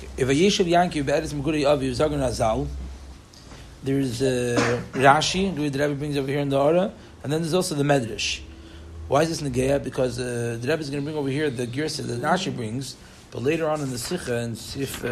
If a Yeshiv Yankiv be'eretz Meguri Aviv Zagon Azal, there's Rashi, the Rebbe brings over here in the Ara, and then there's also the Medrash. Why is this Negeya? Because the Rebbe is going to bring over here the Girsa that Rashi brings, but later on in the Sikha and Sif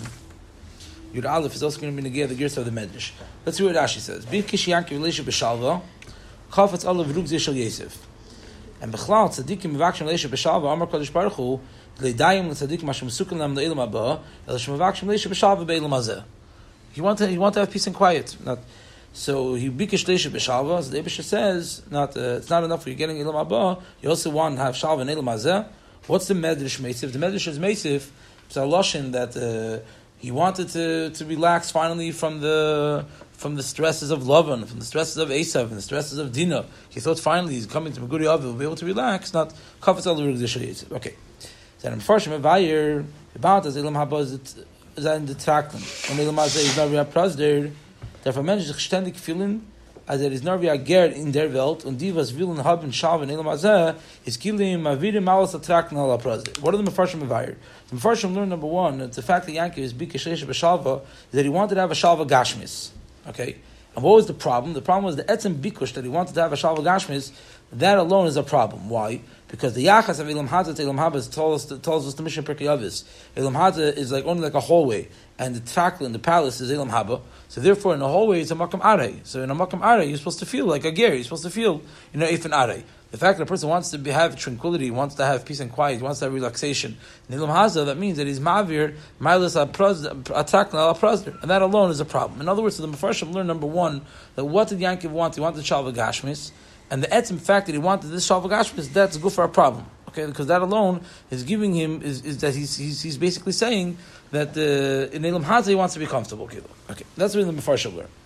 Yud Aleph is also going to be Negeya the Girsa of the Medrash. Let's see what Rashi says. Bi Kish Yankiv Leisha B'Shalva, Chafetz Olav Rug Zishal Yosef. And Bechlal Tzadikim Mevakshim Leisha B'Shalva, Amar Kodesh Baruch Hu, Leidayim L'Tzadikim Hashem Sukan Lam Le'ilam Abba, El Hashem Mevakshim Leisha B'Shalva Be'ilam Hazeh. He want to have peace and quiet. So he bikish leisha b'shalva. So the Eibusha says, it's not enough for you getting ilam abba. You also want to have shalva and ilam hazeh. What's the medrash meisiv? The medrash is meisiv. It's a lashon that he wanted to relax finally from the stresses of Lavan, from the stresses of Esav, and the stresses of Dinah. He thought finally he's coming to Meguri Aviv, will be able to relax. Not kafetz al rugdisha. Okay. So in Farshim Evayer about as ilam haba is in the Traklan. When ilam hazeh is not very prasder. Therefore, Mensch sich ständig fühlen, als is nur wie Gerd in der Welt, und die, was willen haben, schauen, ilam hazeh, is kilim, avirim, alles attraction, ala prasder. What are the Mefarshim Evayer? The Mefarshim learn number one, it's the fact that Yankee is bikish leisha b'shalva, is that he wanted to have a shalva gashmis. Okay? And what was the problem? The problem was the etzem bikush, that he wanted to have a shalva gashmis. That alone is a problem. Why? Because the yachas of Ilam Hadza to Ilam Habas tells us the mission Pirkei Avos. Ilam Hadza is only like a hallway, and the Trakla in the palace is Ilam Haba. So therefore, in the hallway it's a Makam Arei. So in a Makam Arei, you're supposed to feel like a ger. You're supposed to feel, if an Arei. The fact that a person wants to have tranquility, wants to have peace and quiet, wants to have relaxation. In Ilam Hadza, that means that he's ma'avir ma'ilus atrakla al prasder, and that alone is a problem. In other words, the Mefarshim learn number one that what did Yankiv want? He wanted Shalva Gashmis. And the etzim fact that he wanted this shalva gashmis, that's good for a problem. Okay, because that alone is giving him is that he's basically saying that in Elam Hazeh he wants to be comfortable. Okay, that's what the Mefarshim learn.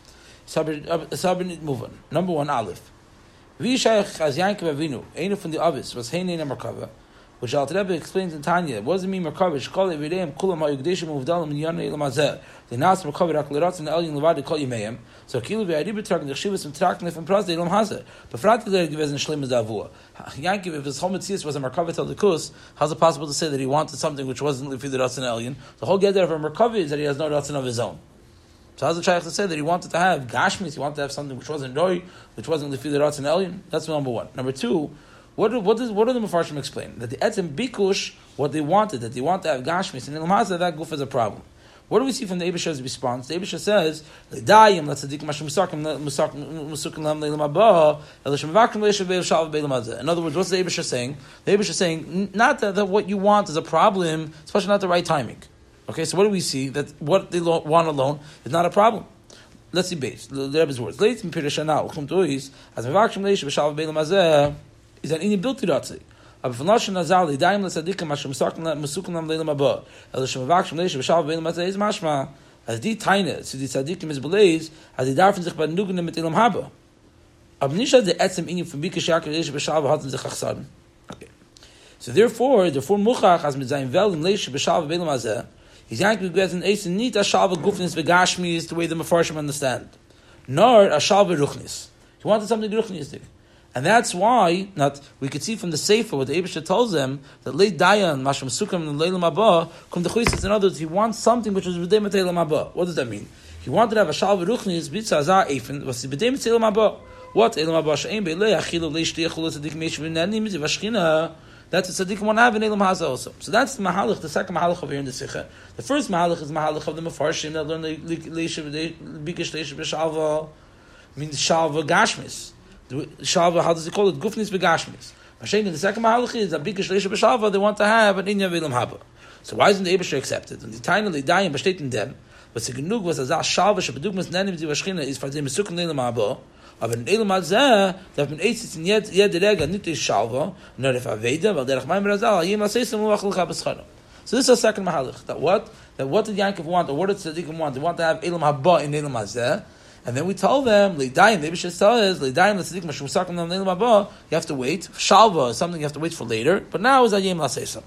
Sabin move on. Number one, Aleph. V'yishayach as Yankiv Avinu, Einu from the Avis was Heinei Merkava, which Alter Rebbe explains in Tanya. What does it mean Merkava? Shkol evideim kulam ha'yugdeshim uvdalim minyan Elam Hazeh. The nas Merkava rak l'ratz and elyin levad kol yimeim. So kilu ve'ari betrag the chivus and traknif and pras Elam Hazeh. But frat der gewesen shlim is avua. Yankiv, if his whole mitzvah was a Merkava tel dekus, how's it possible to say that he wanted something which wasn't lifi the ratz and elyin? The whole gather of a Merkava is that he has no ratz of his own. So how's the shaykh to say that he wanted to have gashmis? He wanted to have something which wasn't doi, which wasn't lifi the ratz and elyin? That's number one. Number two. What do the Mefarshim explain? That the etzem bikush, what they wanted, that they want to have gashmis, and in Ilmazah that goof is a problem. What do we see from the Eibusha's response? The Eibusha says, "Le'dayim letzadik mashu musakim lam leilam haba, elishim vakim leishav be'shalv be'elam hazeh." In other words, what's the Eibusha saying? The Eibusha is saying not that what you want is a problem, especially not the right timing. Okay, so what do we see? That what they want alone is not a problem. Let's see base. The Rebbe's words. Leitim pirishanal chum tois as mevakim leishav be'shalv be'elam hazeh. Is that any ability to say? Aber von Lashon Nazal, Daim L'Sadikim, Hashem Mesukim Lam Leilam Haba, El Hashem Mevakshim Leisha B'Shalva B'Eilam Hazeh is mashma, as die Taine, zu die Tzadikim is beleis, as die darfen sich bei den Nugenim mit Eilam Haba. Aber nicht als der Etzem Inyan von Bikesh Yaakov Leisha B'Shalva hatten sich achsaden. Okay. So therefore Muchach, as mit seinem Wel in Leisha B'Shalva B'Eilam Hazeh, he's Yankov gewesen, Eisen nicht a Shalva Gufnis V'Gashmi is the way the Mefarshim understand, nor a Shalva Ruchnis. He wanted something Ruchnistic. And that's why, we could see from the Sefer, what the Eibusha tells them, that Leit Dayan, Masham Sukkam, and Leilam Haba, Kum Dechuisis, in other words, he wants something which was B'demet Eilam Haba. What does that mean? He wanted to have a Shalva Ruchnis, B'tza Azar Eifen, was B'demet Eilam Haba. What? Eilam Haba She'en Be'lei, Achilu, Lei Shtei Echulu, Tzadik Meishu, V'nani, Mitzvah Shechina. That's what Tzadikim want to have in Eilam Hazeh also. So that's the Mahalach, the second Mahalach over here in the Sikha. The first Mahalach is Mahalach of the Mefarshim, that learn Leisha, B'ikesh Leisha, B'Shalva, means Shalva Gashmis. Shalva, how does he call it? Gufnis v'gashmis. The second mahalach is that bikesh leisha b'shalva, they want to have an inya v'elam haba. So why isn't the Eibusha accepted? And the taina le'dayim b'shteit in them, but the genug was azah shalva shebedugmas nenim zi v'shchina is for them mesukim le'elam haba. Aber in elam hazeh, they have been eitzitz in yed rega nitei shalva, nor if aveda, v'al derech ma'im razal, yim aseisim u'ach l'cha b'schana. So this is a second mahalach. That what did Yankov want, or what did Tzadikim want? They want to have elam haba in elam hazeh. And then we tell them, Leidayim, the Eibusha says, Leidayim, L'Tzadik, Mashum Sakim, Lam Leilam Haba, you have to wait. Shalva is something you have to wait for later, but now is Ayim L'Seisam.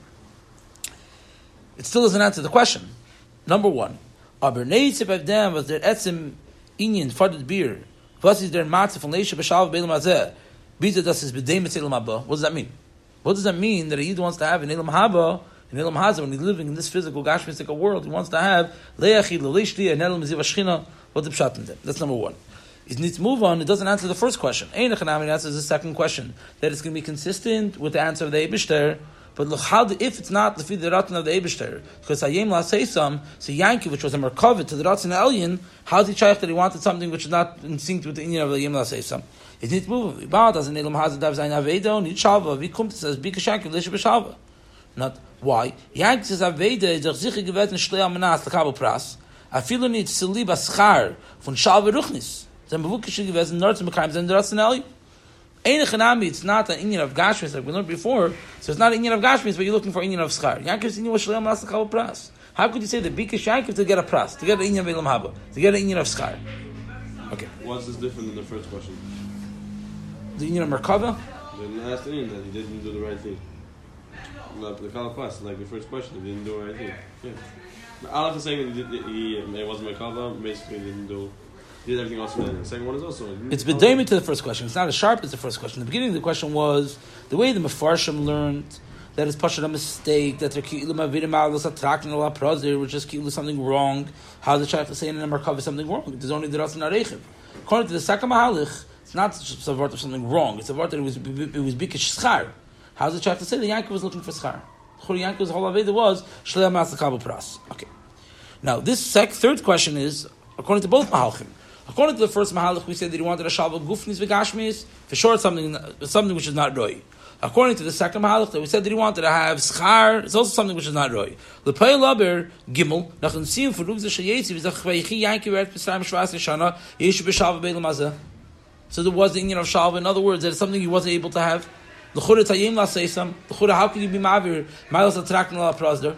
It still doesn't answer the question. Number one, Aber Neitzip Avdem was der Etzim Inyan, Fadid Bir, was is der Matzah von Leisha B'Shalva B'Eilam Hazeh, Biza das is B'Deimet Eilam Haba. What does that mean? What does that mean that a Yid wants to have an Eilam Haba In Elam Hazah, when he's living in this physical, gashmistic world, he wants to have le'achid, le'lishti, and Elam Ziv Ashchina. What the pshat in them? That's number one. It needs to move on. It doesn't answer the first question. Ein Echanami answers the second question. That it's going to be consistent with the answer of the Eibishter. But look, if it's not the Ratan of the Eibishter, because Hayem La Seisam, so Yanki, which was a Merkavit to the Ratan Elyon, how's he shaykh that he wanted something which is not in sync with the Inyan of the Hayem La Seisam? It needs to move. Ibad as an Elam Hazard Dav Zayin Avedo, Nid Shalva, Vikum says Bikashanki Lish B'Shalva. Not why? Yanki says Aveda is der sicher gewesen Shlei Amanas Lekabel Pras. Afilu nid Sili Baschar von Shalva Ruchnis. Then Bavukishig gewesen Nord zum Bekaims and the Ratan Elyon. It's not an Inyan of Gashmis like we learned before, so it's not an Inyan of Gashmis, but you're looking for Inyan of Schar. Yankiv Inyan was Shalem Las Lekabel Pras. How could you say that Bikish Yankiv to get a Pras, to get an Inyan of Elam Haba, to get an Inyan of Schar? Okay. What's this different than the first question? The Inyan of Merkava? The last Inyan that he didn't do the right thing. The Kala Pras, like the first question, he didn't do the right thing. Yeah. Aleph is saying that it wasn't Merkava, basically he didn't do. He did everything else. The second one is also. It's bedayim to the first question. It's not as sharp as the first question. The beginning of the question was the way the Mefarshim learned that it's pashat a mistake, that they're ki'ilu mavidim alos atraktin ala prozir, which is ki'ilu something wrong. How does the shaykh say in a merkava something wrong? There's only the ratzon areichiv. According to the second mahalich, it's not just a word of something wrong. It's a word that it was bikish schar. How does the shaykh say the Yankee was looking for schar? The Yankee's whole aveda was shlei mas lekabel pras. Okay. Now this third question is according to both mahalchim. According to the first mahalach, we said that he wanted a shalva gufnis v'gashmis. For sure, something which is not roi. According to the second mahalach, that we said that he wanted to have schar. It's also something which is not roi. Lepay laber gimel nachon sim for rugze sheyetzi v'zach v'yichi yanki v'ert b'sayim shvas neshana yeshu b'shalva b'elam hazeh. So there was the Inyan of shalva. In other words, that it's something he wasn't able to have. L'chura tayim la seisam. L'chura, how could you be ma'avir ma'alos atraktin la prasder?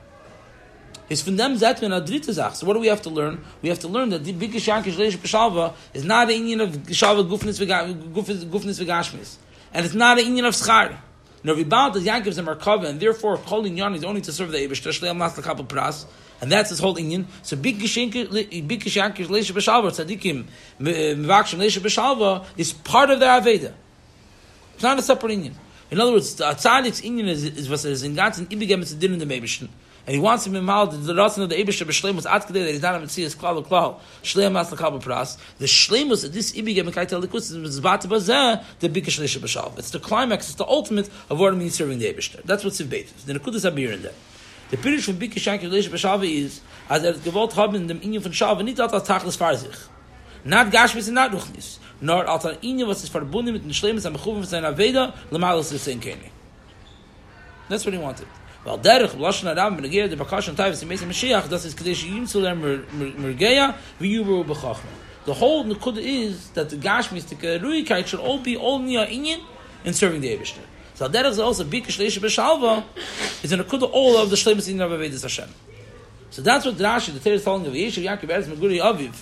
It's from them that when adritazach. So what do we have to learn? We have to learn that the bikish yankish leish b'shalva is not an Inyan of shalva gufnis v'gashmis, and it's not an Inyan of schar. No, we bound that Yankiv's a merkava, and therefore kol inyan is only to serve the eibush shleim las lekabel pras, and that's his whole Inyan. So bikish yankish leish b'shalva tzadikim mevakshim leish b'shalva is part of their aveda. It's not a separate Inyan. In other words, the tzadik's Inyan is what is in Gans and ibigem it's a din in the meibishn. And he wants him in mal the ratzon of the Eibishter b'shleimus at kedei that he's not a mitzias klal shleim mas lekabel pras. The shleimus of this ibigem mekaytel likus is zbat bazeh the bikish leish b'shalv. It's the climax. It's the ultimate of what it means serving the Eibishter. That's what Sivbeit is. The nekudas abir in there. The pirish from bikish yankiv leish b'shalv is as gewollt haben in dem Inyan von Shalva nicht als tachlis farzich, not gashmis and not ruchnis, nor als an Inyan was is verbunden mit den shleimus am bechuvim seiner aveda l'malos l'sein keni. That's what he wanted. Well, derech lashon adam benegir the bakashan tayvus in Mesim Mashiach. That is kadesh yim tzulem mergeya v'yubru b'chachma. The whole nekuda is that the gashmis the ruikait should all be only a inyan in serving the Eibishter. So derech is also bikish leish b'shalva is a nekuda all of the shleimus in Rabbi Vedas Hashem. So that's what Rashi the Torah is telling of Yeshiv Yaakov Eretz Meguri Aviv.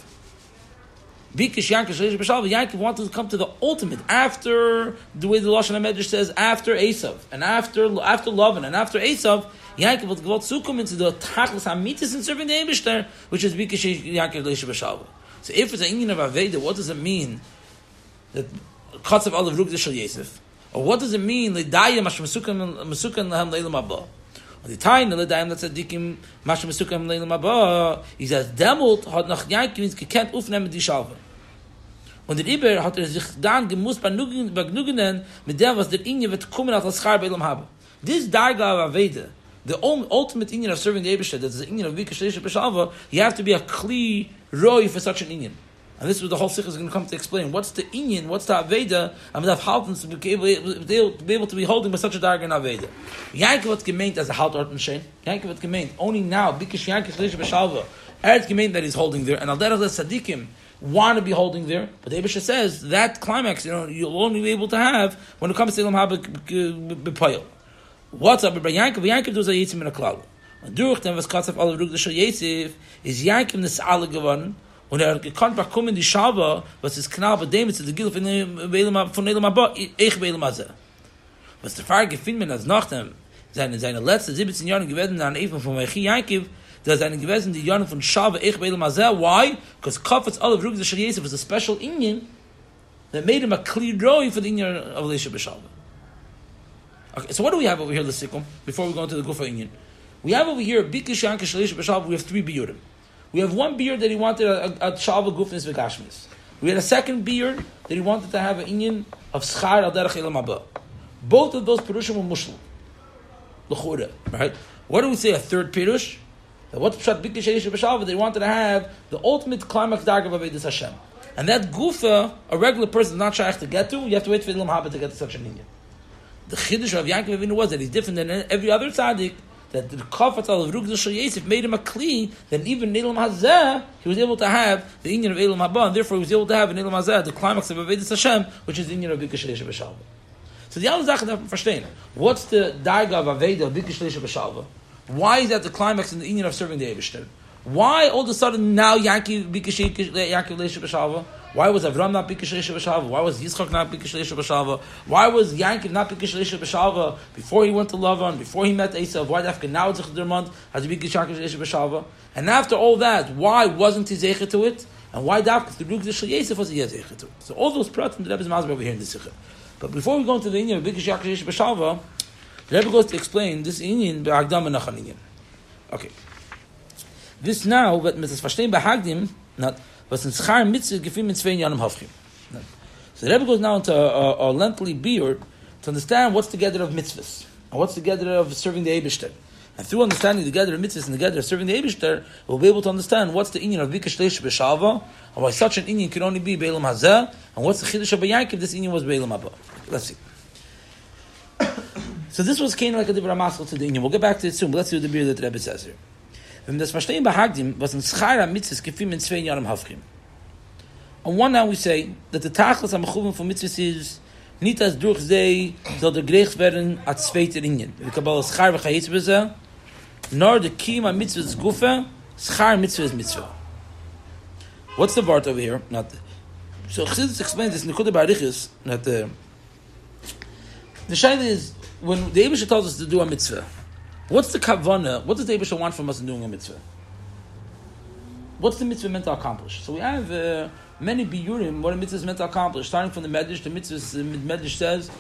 Bikish Yankiv Shleish B'Shalva. Yaakov wanted to come to the ultimate after the way the Lashon HaMedrash says after Esav and after Lavan and after Esav. Yaakov will go to come into the Tachlis Hamitis and serving the Eibishter, which is Bikish Yankiv Shleish B'Shalva. So if it's an Inyan of Aveda, what does it mean that Katzav Alav Rugz Shel Yosef? Or what does it mean L'Dayim Mash Mesukan Lahem Leilam Haba? The time the L'Dayim that Tzadikim Mash Mesukan Leilam Haba, he says Demult hat nach Yaakov ins gekent aufnehmen die Shalva. Und der Iber hat sich dann gemusst begnügen mit dem, was der Inyan wird kommen als Schar bei Elam Haba. This Darga of Aveda, the ultimate Inyan of serving the Eibishter, that is the Inyan of Bikish Leish B'Shalva, you have to be a Kli Roi for such an Inyan. And this is what the whole Sikh is going to come to explain. What's the Inyan, what's the Aveda, and have Haltons to be able to be holding by such a Darga in Aveda. Yankov hat gemeint as a Halt Orton Shein. Yankov hat gemeint, only now, Bikish Yankiv Leish B'Shalva, Eretz gemeint that he's holding there, and Al Derech Tzadikim want to be holding there, but the Eibishter says that climax, you'll only be able to have when it comes to Elam Haba B'Poyel. What's up? By Yankov? Yankov does a Yitzim in a Klal. Und durch den was Katzav Alav Rugz Shel Yosef is Yankov Nes'ale geworden, und gekonnt bekommen die Shalva, was ist knall bei dem zu der Gil von Elam Haba, ich bei Elam Hazeh. Was der Fahrer gefunden als nachdem seine letzten 17 Jahre gewesen an Even von Mechi Yankov, that seine gewesen die Jahren von Shalva ich bei Elam Hazeh. Why? Because Katzav Alav Rugz Shel Yosef was a special Inyan that made him a clear drawing for the Inyan of Leish B'Shalva. Okay, so what do we have over here, L'Sikum, before we go into the Gufa Inyan? We have over here, Bikish Yanka Shalish B'Shalva, we have 3 biyurim. We have one biyur that he wanted a Shalva Gufnis V'Gashmis. We had a second biyur that he wanted to have an Inyan of Schar Al Derech Elam Haba. Both of those Pirushim were Mushlim. L'Chura, right? What do we say, a third Pirush? What's Pshat Bikish Shalish B'Shalva? They wanted to have the ultimate climax Darga of Avedis Hashem. And that Gufa, a regular person is not shaykh to get to, you have to wait for Elam Haba to get to such an Inyan. The Chiddush of Yankov Avinu was that he's different than every other tzaddik, that the Kafatal of Rugdul Shal Yosef made him a kli, that even in Elam Hazeh, he was able to have the Inyan of Elam Haba, and therefore he was able to have in Elam Hazeh the climax of Avedis Hashem, which is the Inyan of Bikish Shalish B'Shalva. So the other Sachen have to understand, what's the Darga of Aveda of Bikish Shalish B'Shalva? Why is that the climax in the Inyan of serving the Eibishter? Why all of a sudden now Yankov Bikish Shalish B'Shalva? Why was Avram not Bikish Shalish B'Shalva? Why was Yitzchak not Bikish Shalish B'Shalva? Why was Yankov not Bikish Shalish B'Shalva before he went to Lavan, before he met Esav? Why Dafka now Zechdermont has Bikish Shalish B'Shalva? And after all that, why wasn't he Zecher to it? And why Dafka the Rugdul Shal Yosef was he Zecher to it? So all those pratim the Rebbe's Masber over here in the Sikha. But before we go into the Inyan of Bikish Shalish B'Shalva, the Rebbe goes to explain this Inyan B'Hagdam and Nachan Inyan. Okay. This now, but Mrs. Verstehen B'Hagdim, not was in Schar Mitzvah Gefim in Zwei Yanim Havchim. So the Rebbe goes now into a lengthy biur to understand what's the gather of mitzvahs and what's the gather of serving the Eibishter. And through understanding the gather of mitzvahs and the gather of serving the Eibishter, we'll be able to understand what's the inyan of Bikish Shalish B'Shalva, and why such an inyan can only be Beilam Hazeh, and what's the Chiddush of Yankov this inyan was Beilam Haba. Let's see. So this was kind of like a Dibra Maskell to the inyan. We'll get back to it soon, but let's see what the biur that the Rebbe says here. Wenn das Verstehen B'Hagdim was in Schar Mitzvahs Gefim in Zwei Yanim Havchim. On one hand we say that the Tachlis HaMechuvim for Mitzvahs is nicht als durch sie soll der gerecht werden als zweiter Inyan. Wie Kabbalah Schar v'chayetz b'zeh, nor the Kiyum HaMitzvahs Gufa, Schar Mitzvah is Mitzvah. What's the part over here? So Chassidus explains this in Nekuda B'Arichis that the Shaila is when the Eibusha tells us to do a mitzvah. What's the kavanah? What does the Eibusha want from us in doing a mitzvah? What's the mitzvah meant to accomplish? So we have many biyurim what a mitzvah is meant to accomplish. Starting from the Medrash, the Medrash says,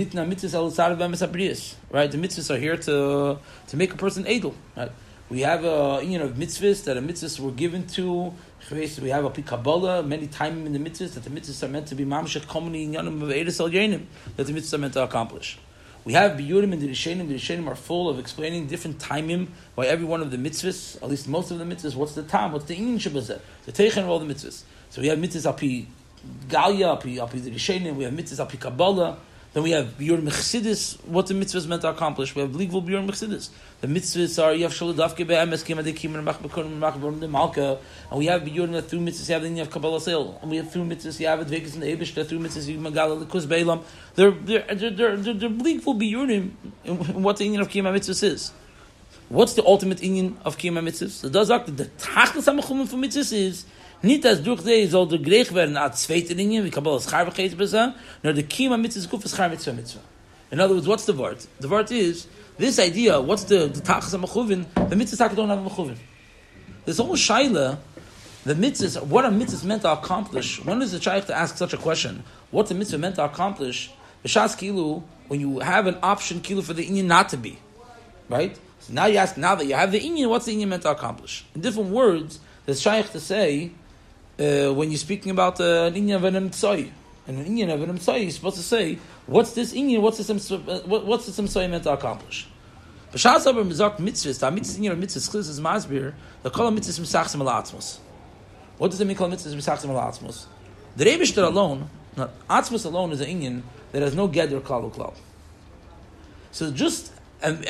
right? The mitzvahs are here to make a person edel. Right? We have a of mitzvahs that the mitzvahs were given to. We have a Kabbalah, many times in the mitzvahs that the mitzvahs are meant to be mamshech komuni inyanim of Eidus al Yenim that the mitzvahs are meant to accomplish. We have biyurim and the Rishonim. The Rishonim are full of explaining different timim by every one of the mitzvahs, at least most of the mitzvahs. What's the time? What's the inyan shabazeh? The teichen of all the mitzvahs. So we have mitzvahs api Galia, api the Rishonim. We have mitzvahs api Kabbalah. Then we have biyurim mechsidis. What the mitzvahs meant to accomplish. We have legal biyurim mechsidis. The mitzvahs are yav sholadavke be'emes kimadekim and machbekurim machbarim the malka. And we have biyurim that through mitzvahs you have the inyan of Kabbalah sale. And we have through mitzvahs you have advekas in the Eibush. That through mitzvahs you magala likus beilam. They're legal biyurim in what the inyan of kiyam mitzvahs is. What's the ultimate inyan of kiyam mitzvahs? The tachlis hamachumim for mitzvahs is nicht als durch sie soll der gerecht werden als zweite Linie, wie Kabbalah Schar v'chayetz b'zeh, nor the kiyum mitzvahs guf is Schar mitzvah mitzvah. In other words, what's the word? The word is, this idea, what's the tachas ha-mechuvin, the mitzvahs don't have a mechuvin. This whole shaila, the mitzvahs, what a mitzvah meant to accomplish, when is the shaykh to ask such a question? What's a mitzvah meant to accomplish? B'shas kilu, when you have an option kilu for the inyan not to be. Right? So now you ask, now that you have the inyan, what's the inyan meant to accomplish? In different words, the shaykh to say, when you're speaking about an inyan of an emtsoi, and an inyan of an emtsoi, you're supposed to say, what's this inyan, what's this emtsoi meant to accomplish? B'shas aber mizak mitzvahs, the mitzvahs inyan of mitzvahs, chlis is masbir, the kol mitzvahs misachsim al-atzmos. What does it mean kol mitzvahs misachsim al-atzmos? The Eibishter alone, atzmos alone is an inyan that has no geder klal uklal. So just, and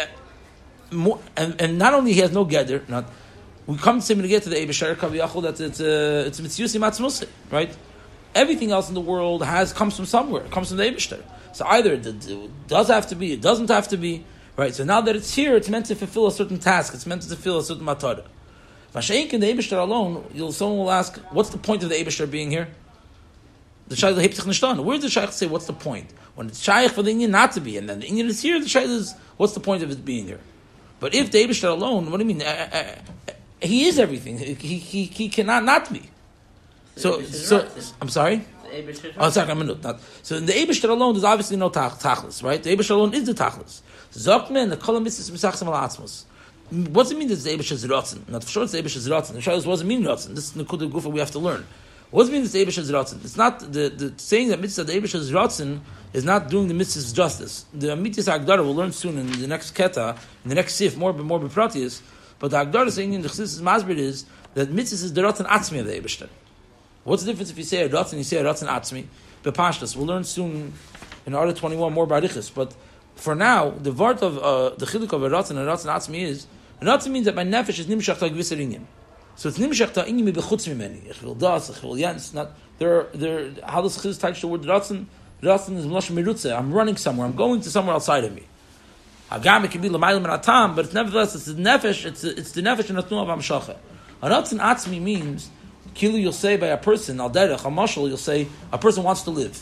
not only he has no geder, we come to get to the Eibishter Kaviyachol that it's mitzvusim atzmos, right? Everything else in the world comes from somewhere. It comes from the Eibishter. So either it does have to be, it doesn't have to be, right? So now that it's here, it's meant to fulfill a certain task. It's meant to fulfill a certain matara. Mashayin in the Eibishter alone, someone will ask, what's the point of the Eibishter being here? The Shaykh Heptich Nishtan. Where does the Shaykh say, what's the point? When it's Shaykh for the Inyan not to be, and then the Inyan is here, the Shaykh is, what's the point of it being here? But if the Eibishter alone, what do you mean? He is everything. He cannot not be. So I'm sorry? Oh, sorry, I'm not. So in the Eibishter alone, there's obviously no tachlis, right? The Eibishter alone is the tachlis. Zokmen, the kolam mitzvahs b'sachsim al-atzmos. What does it mean that the Eibishter is rotzen? Not for sure it's the Eibishter is rotzen. The Shalos doesn't mean rotzen. This is the Nekuda Gufa we have to learn. What does it mean that the Eibishter is rotzen? It's not the saying that mitzvah the Eibishter is rotzen is not doing the mitzvah's justice. The Amitis Agdara we'll learn soon in the next keta, in the next sif, more bepratius. But the Agdara saying in the Chassidus Masbid is that mitzvah is the rotzen atzmi of the Eibishter. What's the difference if you say a rotzen, you say a rotzen atzmi? Bepashtas. We'll learn soon in Order 21 more barichas. But for now, the word of the chiluk of a rotzen and a rotzen atzmi is a rotzen means that my nefesh is nimshach ta gvisar inyan. So it's nimshach ta inyan mi bechutz mimeni. Ich will das, ich will jens. Not there. How does Chassidus touch the word rotzen? Rotzen is mlashon merutze. I'm running somewhere. I'm going to somewhere outside of me. Hagam it can be l'maylam and atam, but it's nevertheless it's the nefesh. It's the nefesh and atnu of hamshacha. A rotzen atzmi means kilu. You'll say by a person al derech a mashal. You'll say a person wants to live.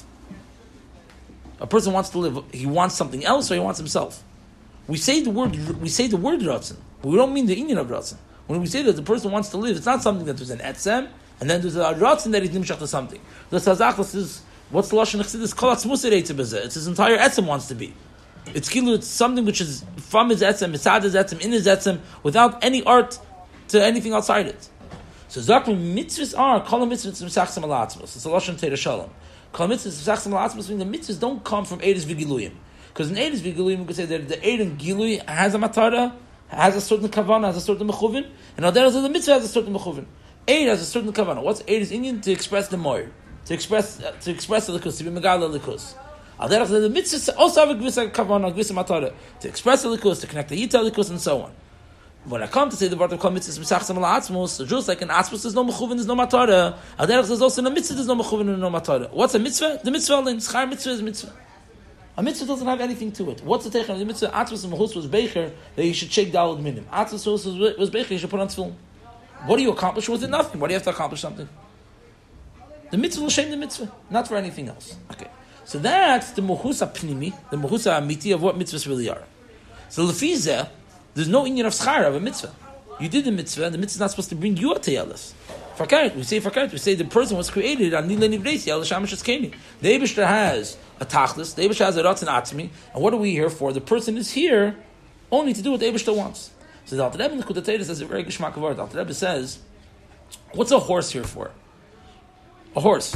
A person wants to live. He wants something else, or he wants himself. We say the word rotzen. We don't mean the inyan of rotzen. When we say that the person wants to live, it's not something that there's an etzem and then there's a rotzen that he's nimshach to something. The tzazachlas is what's the lashon chassidus kol atzmus eretz b'zeh. It's his entire etzem wants to be. It's kilu. It's something which is from his etzem, beside his etzem, in his etzem, without any art to anything outside it. So zakrim mitzvahs are kol mitzvahs misachsim alatzmos. It's a lashon teira shalom. Kol mitzvahs misachsim alatzmos means the mitzvahs don't come from eidus v'giluyim. Because in eidus v'giluyim we could say that the eid and gilui has a matara, has a certain kavanah, has a certain mechuvin, and al derech the mitzvah has a certain mechuvin. Eid has a certain kavanah. What's eid is Indian to express the moir, to express the likus, to be megala likus. Al derech the mitzvah also have a gvisa kavanah, gvisa matara, to express the likus, to connect the yita likus, and so on. When I come to say the word of kol mitzvahs misachsim alatzmos, just like in atzmos there's no mechuvin, there's no matara. Al derech there's also in a mitzvah there's no mechuvin and no matara. What's a mitzvah? The mitzvah in schar mitzvah is mitzvah. A mitzvah doesn't have anything to it. What's the teichan of the mitzvah? Atzvus and Mahus was becher that you should shake daled minim. Atzvus was becher you should put on tefillin. What do you accomplish with it? Nothing. Why do you have to accomplish something? The mitzvah will shame the mitzvah, not for anything else. Okay. So that's the Mahus apnimi, the Mahus amiti of what mitzvahs really are. So lefizeh, there's no inyan of schar of a mitzvah. You did the mitzvah, and the mitzvah is not supposed to bring you a teyalas. We say the person was created on Nila Nivresi, Al Shamash Eskeni. The Eibishter has a tachlis, the Eibishter has a ratzon atzmi, and what are we here for? The person is here only to do what the Eibishter wants. So the Alter Rebbe in the Kutatayra says a very gishmak of word. The Alter Rebbe says, what's a horse here for? A horse.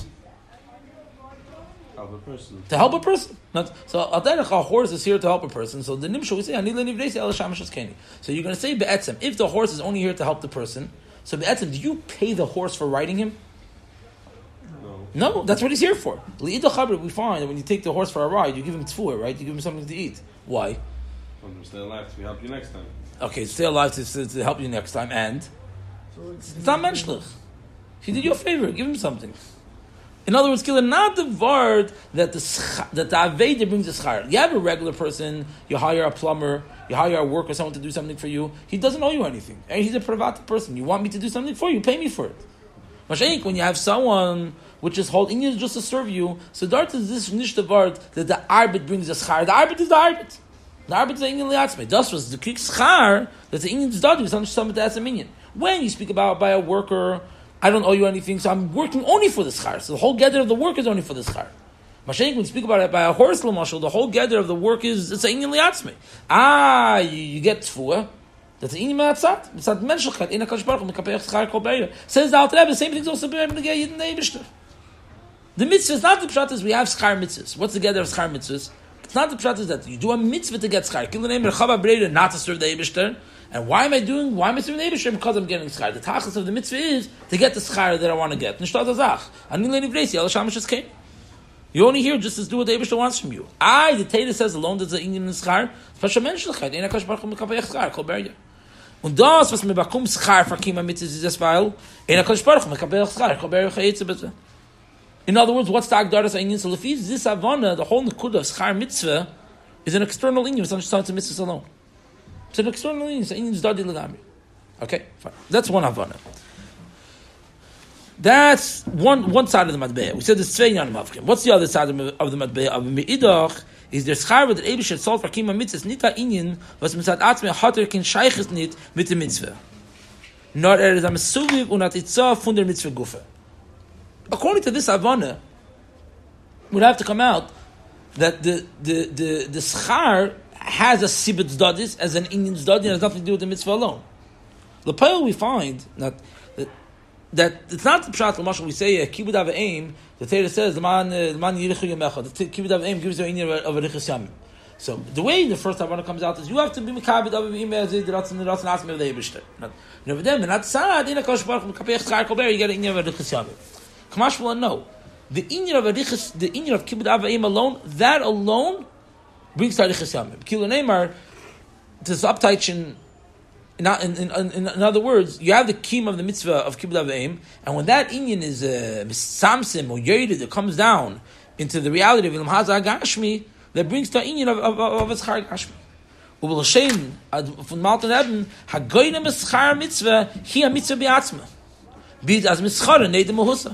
Help a person. To help a person. So a horse is here to help a person. So the Nimshah we say, Nila Nivresi, Al Shamash Eskeni. So you're going to say be'etzem, if the horse is only here to help the person, so be'etzem, do you pay the horse for riding him? No, that's what he's here for. Li'ida Chabri, we find that when you take the horse for a ride, you give him tfuah, right? You give him something to eat. Why? Stay alive to help you next time. Okay, stay alive to help you next time, and? It's not menschlich. He did you a favor, give him something. In other words, not the word that the Aveda brings the schar. You have a regular person, you hire a plumber, you hire a worker, someone to do something for you. He doesn't owe you anything. He's a private person. You want me to do something for you, pay me for it. Mashaik, when you have someone which is holding you just to serve you, so dart is this nicht word that the arbit brings the schar. The arbit is the arbit. The arbit is the inyan liatzme. Das was the kik schar that the inyan is dadu. It's not something that's a minion. When you speak about by a worker, I don't owe you anything, so I'm working only for the schar. So the whole gather of the work is only for the schar. Mashiach, when you speak about it by a horse, the whole gather of the work is it's a inyan liatzme. You get tfuah. That's an inyan liatzat. It's not menschlichkeit. Ina kadosh baruch hu mekapech schar kol beira. Says the Alter Rebbe, the same thing is also being able to get Yidden Eibishter. The mitzvah is not the pshat is we have schar mitzvahs. What's the gather of schar mitzvahs? It's not the pshat is that you do a mitzvah to get schar. Kilu name Rechava Breida not to serve the Eibishter. And why am I serving the Eibishter? Because I'm getting schar. The tachlis of the mitzvah is to get the schar that I want to get. Nishtat azach. Ani le nivresi, al shamash eskein. You only here just to do what the Eibishter wants from you. The Torah says alone that the inyan is schar. Special menschlichkeit. Eina kadosh baruch hu mekapech schar kol beria. Und das was mir bekommt schar for kima mitzvah is das weil Eina kadosh baruch hu mekapech schar kol beria chayitze bitte. In other words, what's the agdaras inyan? So lefi this avana, the whole nekud of schar mitzvah is an external inyan. It's not just to mitzvahs alone. It's an external inyan. It's an inyan zdadi legami. Okay, fine. That's one avana. That's one side of the matbeah. We said there's tvei yanim avkim. What's the other side of the matbeah? Of meidach is there schar that Eibishter solve for kima mitzvahs nita inyan was mitzad atzme hater kin shayches nit mit der mitzvah. Nor is am suviv und hat itzah von der mitzvah gufe. According to this avana, would have to come out that the schar has a sibit zdadis as an Indian zdadi and has nothing to do with the mitzvah alone. The pile we find that it's not the pshat l'mashal we say kibud av aim. The Torah says the man yirichu yamecha. The kibud av aim gives you an Indian of a riches yamim. So the way the first Havana comes out is you have to be mekabed of email zid ratzon asmi of the Eibishter. You know, then not sad in a kosh baruch mekapech tzar kolber you get an Indian of a riches yamim. Kamash will know the Indian of riches, the Indian of kibud av aim alone, that alone brings to riches yamim. Kilo neimar to subtitle. In other words, you have the kim of the mitzvah of kibbud avim, and when that inyan is samsim or yerid that comes down into the reality of ilm hazah gashmi, that brings to inyan of a schar gashmi. Ubel Hashem von Malton Eben hagoyne mischar mitzvah hi a mitzvah biatzma bid as mischar neidem mahusa.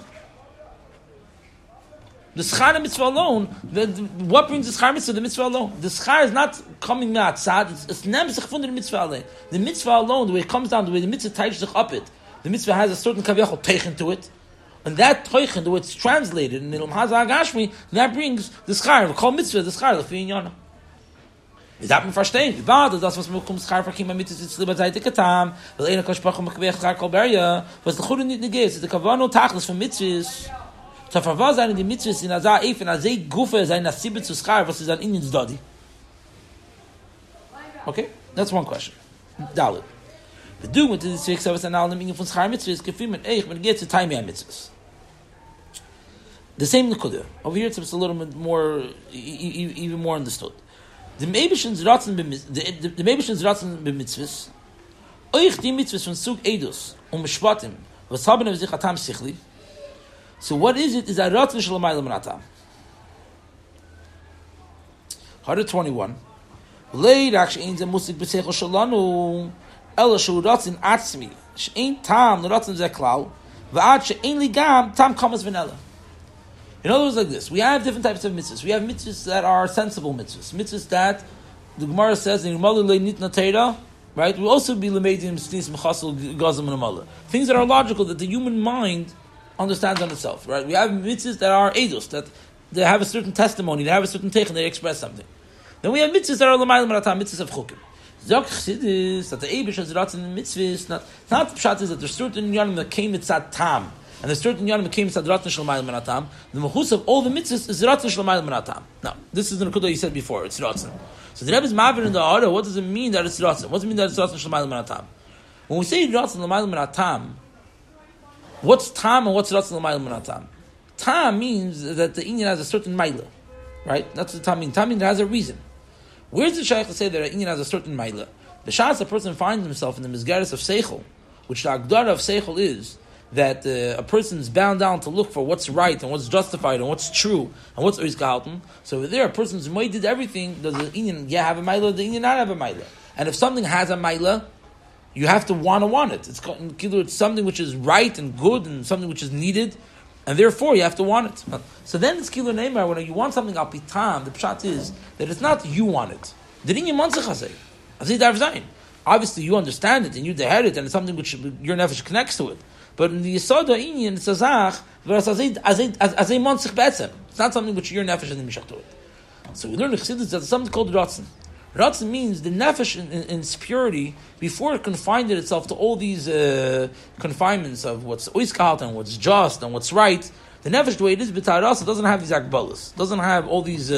The schar mitzvah alone, what brings the schar mitzvah? The mitzvah alone. The schar is not coming outside. It's nemzich from the mitzvah alone. The mitzvah alone, the way it comes down, the way the mitzvah ties sich up it, the mitzvah has a certain kaviyachol teichen to it, and that teichen, the way it's translated in ilm hazah gashmi, that brings the schar. We call mitzvah the schar lefi inyana. Is that verstehen? Wie war das, was wir kommen schar verkima mitzvah ist lieber Seite katam, weil einer koshpach mekvech schar kolberja, was the gute nicht geht, ist der kavano tachlis von mitzvahs. So for was are the mitzvahs in Azar Eif and Azay Gufa is a sibit to schar versus an Indian study? Okay, that's one question. Dalit. The do with this fix service and all the meaning from schar mitzvahs gefirmen eich when it gets to time mitzvahs. The same nekuda. Over here it's a little bit more, even more understood. The Meibish's ratzen b'mitzvahs. Eich die mitzvahs von Zug Eidos Mishpatim was haben wir sich atam sichli. So what is it? Is a ratzon shalamayla manatam. 121. Leid actually ain't a musik b'seichel shalanu ela shu ratzon atzmi she'ain tam the ratzon zeklau v'ad she'ain ligam tam kamas v'nela. In other words, like this, we have different types of mitzvahs. We have mitzvahs that are sensible mitzvahs. Mitzvahs that the Gemara says in Yirmalu le'nitna teira, right? We also be lemedim snis mechasel gazim and things that are logical that the human mind understands on itself, right? We have mitzvahs that are eidos, that they have a certain testimony, they have a certain teich, and they express something. Then we have mitzvahs that are l'mayla maratam, mitzvahs of chukim. Zok chsidis, that the Eibush has ratzon in mitzvahs, not the pshat is that there's certain yanim that came mitzad tam, and there's certain yanim that came mitzad ratzon shel mayla maratam. The mechus of all the mitzvahs is ratzon shel mayla maratam. Now, this is the nekuda you said before, it's ratzon. So the Rebbe is mavir in the order, what does it mean that it's ratzon? What does it mean that it's ratzon shel mayla maratam? When we say ratzon shel mayla maratam, what's tam and what's ratzon l'mayla manatam? Tam means that the Indian has a certain maila, right? That's what tam means. Tam means it has a reason. Where's the shaykh to say that an Indian has a certain maila? The shas a person finds himself in the mizgaris of seichel, which the agdara of seichel is that a person is bound down to look for what's right and what's justified and what's true and what's ois gehalten. So over there, a person's did everything. Does the Indian have a maila? The Indian not have a maila? And if something has a maila, you have to want it. It's something which is right and good and something which is needed, and therefore you have to want it. So then it's Kilo Neymar, when you want something al pitam, the pshat is that it's not you want it. Obviously you understand it and you deher it and it's something which your nefesh connects to it. But in the Yesod Inyan, it's a zach, it's not something which your nefesh is nimshach to it. So we learn in Chassidus that it's something called ratzon. Ratzon means the nefesh in its purity, before it confined itself to all these confinements of what's oiskalt and what's just and what's right. The nefesh, the way it is, b'tarasa, doesn't have these akbalas, doesn't have all these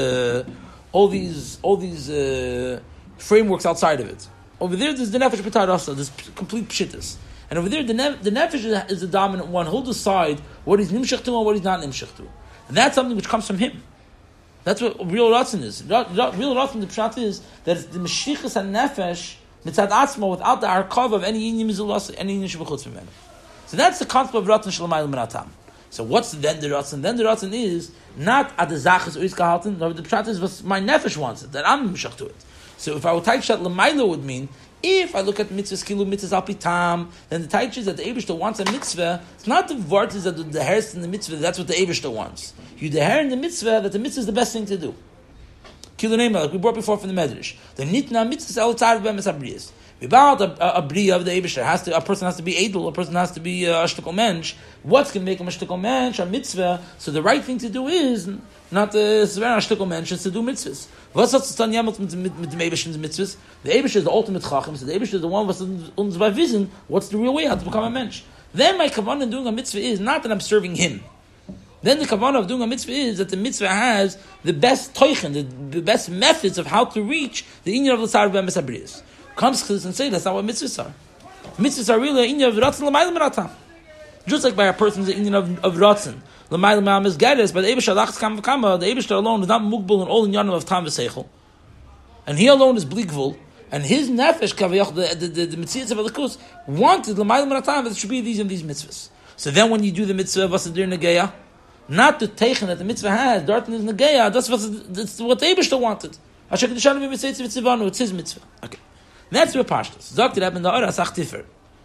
frameworks outside of it. Over there, there's the nefesh b'tarasa, there's complete pshittas. And over there, the nefesh is the dominant one. He'll decide what he's nimshach to and what he's not nimshach to. And that's something which comes from him. That's what real ratzon is. Real ratzon, the pshat is that it's the meshichas and nefesh mitzad atzma without the arkav of any yinim mizulas, any yinim shebechutz from. So that's the concept of ratzon shalamayla manatam. So what's then the ratzon? Then the ratzon is not at the zachas ois gehalten. No, the pshat is what my nefesh wants it, that I'm mishach to it. So if I would type shat lamayla would mean, if I look at mitzvahs kilu mitzvahs al pitam, then the taich is that the Eibishter wants a mitzvah. It's not the vart is that the herst in the mitzvah. That's what the Eibishter wants. You deher in the mitzvah that the mitzvah is the best thing to do. Kilu neima, like we brought before from the Medrash. The nitna mitzvahs al tzar b'emes abriyas. About a bria of the Eibishter, a person has to be edel, a person has to be a shtukol mensch. What's going to make him a shtukol mensch, a mitzvah? So the right thing to do is not to swear a shtukol mensch, is to do mitzvahs. Was hat es dann jemals mit dem Eibishter's mitzvahs? The Eibishter is the ultimate chacham, so the Eibishter is the one was uns by vision, what's the real way how to become a mensch. Then my kavanah in doing a mitzvah is not that I'm serving him. Then the kavanah of doing a mitzvah is that the mitzvah has the best toichen, the best methods of how to reach the inyan of the Tzar B'Emes HaBriyos. Comes Chassidus and say that's not what mitzvahs are. Mitzvahs are really an inyan of ratzon l'mayla meratam. Just like by a person's inyan of ratzon l'mayla meratam is geres, but the Eibishter lachs kam v'kama, the Eibishter alone is not mugbul in all inyanim of tam v'seichel, and he alone is blikvul, and his nefesh kaviyach the mitzvahs of alikus wanted l'mayla meratam that it should be these and these mitzvahs. So then when you do the mitzvah of vasadir negeya, not the teichen that the mitzvah has, dartin is negeya, that's what the Eibishter wanted. Asher kedushan v'mitzvah v'tzivanu, it's his mitzvah. Okay. That's where Pashtus. Zok to in the Ora Sach Tifer.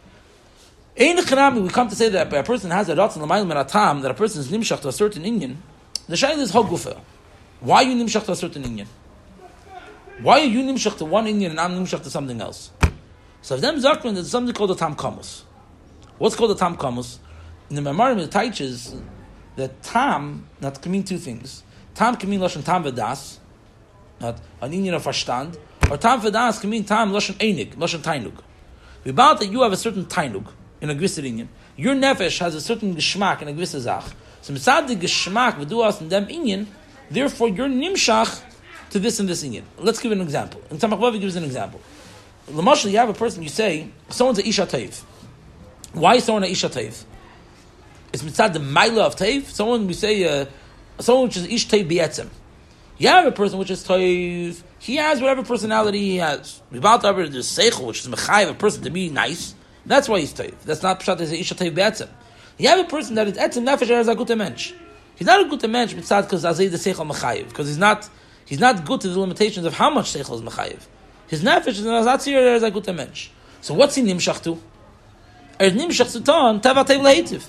Ein Chanami, we come to say that a person has a ratzon l'mayil meratam, that a person is nimshach to a certain inyan. The shaila is hogufa. Why are you nimshach to a certain inyan? Why are you nimshach to one inyan and I'm nimshach to something else? So of them Zakrin, there's something called the Tam Kamus. What's called the Tam Kamus? In the Memarim, it teaches that Tam, that can mean two things. Tam can mean Lashon Tam V'das, not an inyan of Verstand, or tam v'das can mean tam lashon einig, lashon tainug. About that you have a certain tainug in a gvisser inyan. Your nefesh has a certain geschmack in a gvisser zach. So mitzad the geschmack v'duas in dem inyan, therefore you're nimshach to this and this inyan. Let's give an example. And Tzemach Bavi gives an example. L'mashal, you have a person, you say, someone's a isha teiv. Why is someone a isha teiv? It's mitzad the maila of teiv. Someone, we say, someone which is ish teiv b'etzem. You have a person which is toiv, he has whatever personality he has. Without ever there's seichel, which is mechayiv, a person to be nice. That's why he's toiv. That's not pshat is isha toiv be'etzem. You have a person that is etzem nefesh as a gute mensch. He's not a gute mensch mitzad because azay the seichel mechayiv, because he's not good to the limitations of how much seichel is mechayiv. His nefesh is an azatzir as a gute mensch. So what's he nimshach to? Nimshach to ton teva teiv lahitiv.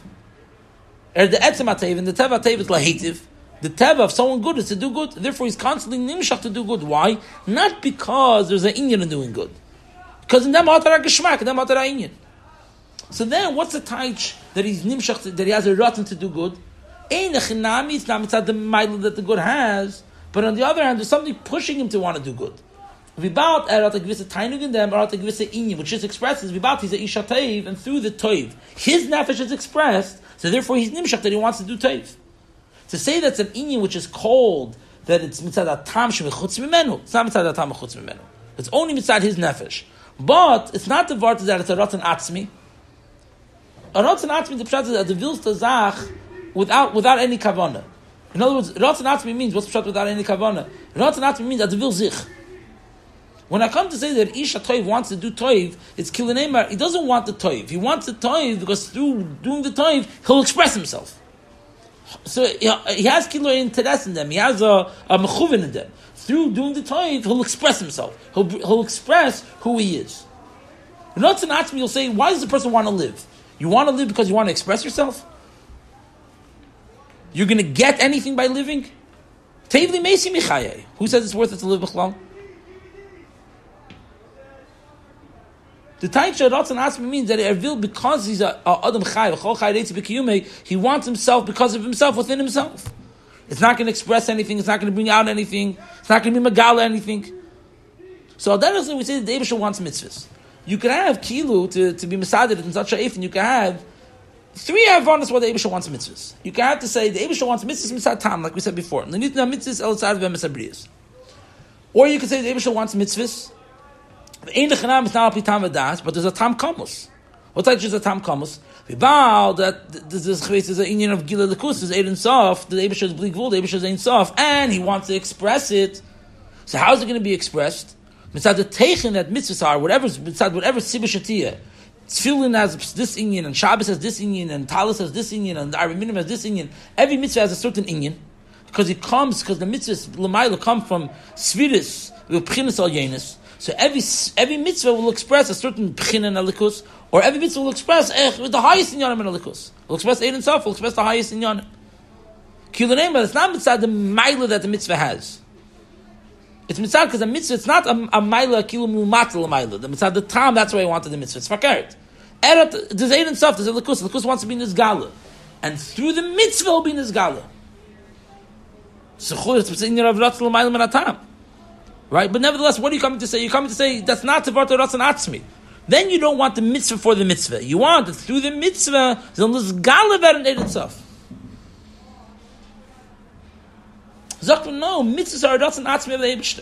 The etzem ateiv and the teva teiv is lahitiv. The teva of someone good is to do good. Therefore, he's constantly nimshach to do good. Why? Not because there's an inyan in doing good. Because in them atara geshmak, in them atara inyan. So then, what's the taich that he's nimshach, that he has a rotten to do good? Ein echinami, it's not mitzad the ma'ila that the good has. But on the other hand, there's something pushing him to want to do good. Vibat erat a gewisse tainug in them, erat a gewisse inyan, which just expresses, vibat, he's a isha teiv, and through the toiv, his nefesh is expressed, so therefore he's nimshach that he wants to do toiv. To say that's an inyan which is called that it's mitzad atam shemechutz mimenu. It's not mitzad atam mechutz mimenu. It's only mitzad his nefesh. But it's not the vart that it's a rotten atzmi. A rotten atzmi, the pshat is that the vilsta zach without any kavana. In other words, rotten atzmi means what's pshat without any kavana. Rotten atzmi means that the vil zich. When I come to say that Isha Toiv wants to do Toiv, it's Kilanemar. He doesn't want the Toiv. He wants the Toiv because through doing the Toiv, he'll express himself. So he has kilo interest in them. He has a mechuvin in them. Through doing the toiv, he'll express himself. He'll express who he is. Not to ask me, you'll say, why does the person want to live? You want to live because you want to express yourself? You're going to get anything by living? Tevli meisi michaye. Who says it's worth it to live b'chlal? The Taich Ratzon Asmi means that Ervil, because he's a Adam Chai, he wants himself because of himself within himself. It's not going to express anything, it's not going to bring out anything, it's not going to be Magala anything. So that is when we say that the Eibishter wants mitzvahs. You can have Kilu to be Mesaded in such a and you can have three Avanas where the Eibishter wants mitzvahs. You can have to say the Eibishter wants mitzvahs Mitzad Tam, like we said before. Or you can say the Eibishter wants mitzvahs. Ein dechanam is not tam v'das, but there's a tam kamus. What type is a tam kamus? V'bal that this is an inyan of gila lekus is Ein Sof. The Eibishter is blik vul, the Eibishter is Ein Sof, and he wants to express it. So how is it going to be expressed? Mitzad the teichen that mitzvahs are whatever sibah shatiyah. Tefillin has this inyan, and Shabbos has this inyan, and Talis has this inyan, and the Arba Minim has this inyan. Every mitzvah has a certain inyan because the mitzvahs l'mayla come from svidus v'pchinas al yenis. So every mitzvah will express a certain pchin and alikus, or every mitzvah will express with the highest inyanim and alikus. Will express Ein Sof, will express the highest inyanim. Kilanema, it's not mitzvah the ma'ila that the mitzvah has. It's mitzvah because a mitzvah, it's not a maila kilu mumatel maila. The mitzvah, the time, that's why I wanted the mitzvah. It's fakert. There's eight and stuff, there's a likus. The likus wants to be in this gala. And through the mitzvah will be in this gala. Right? But nevertheless, what are you coming to say? You're coming to say that's not Tevart Ratzon Atzmi. Then you don't want the mitzvah for the mitzvah. You want it through the mitzvah, there's gala and eight and stuff. No, mitzvahs are Ratzon Atzmi of the Eibishter.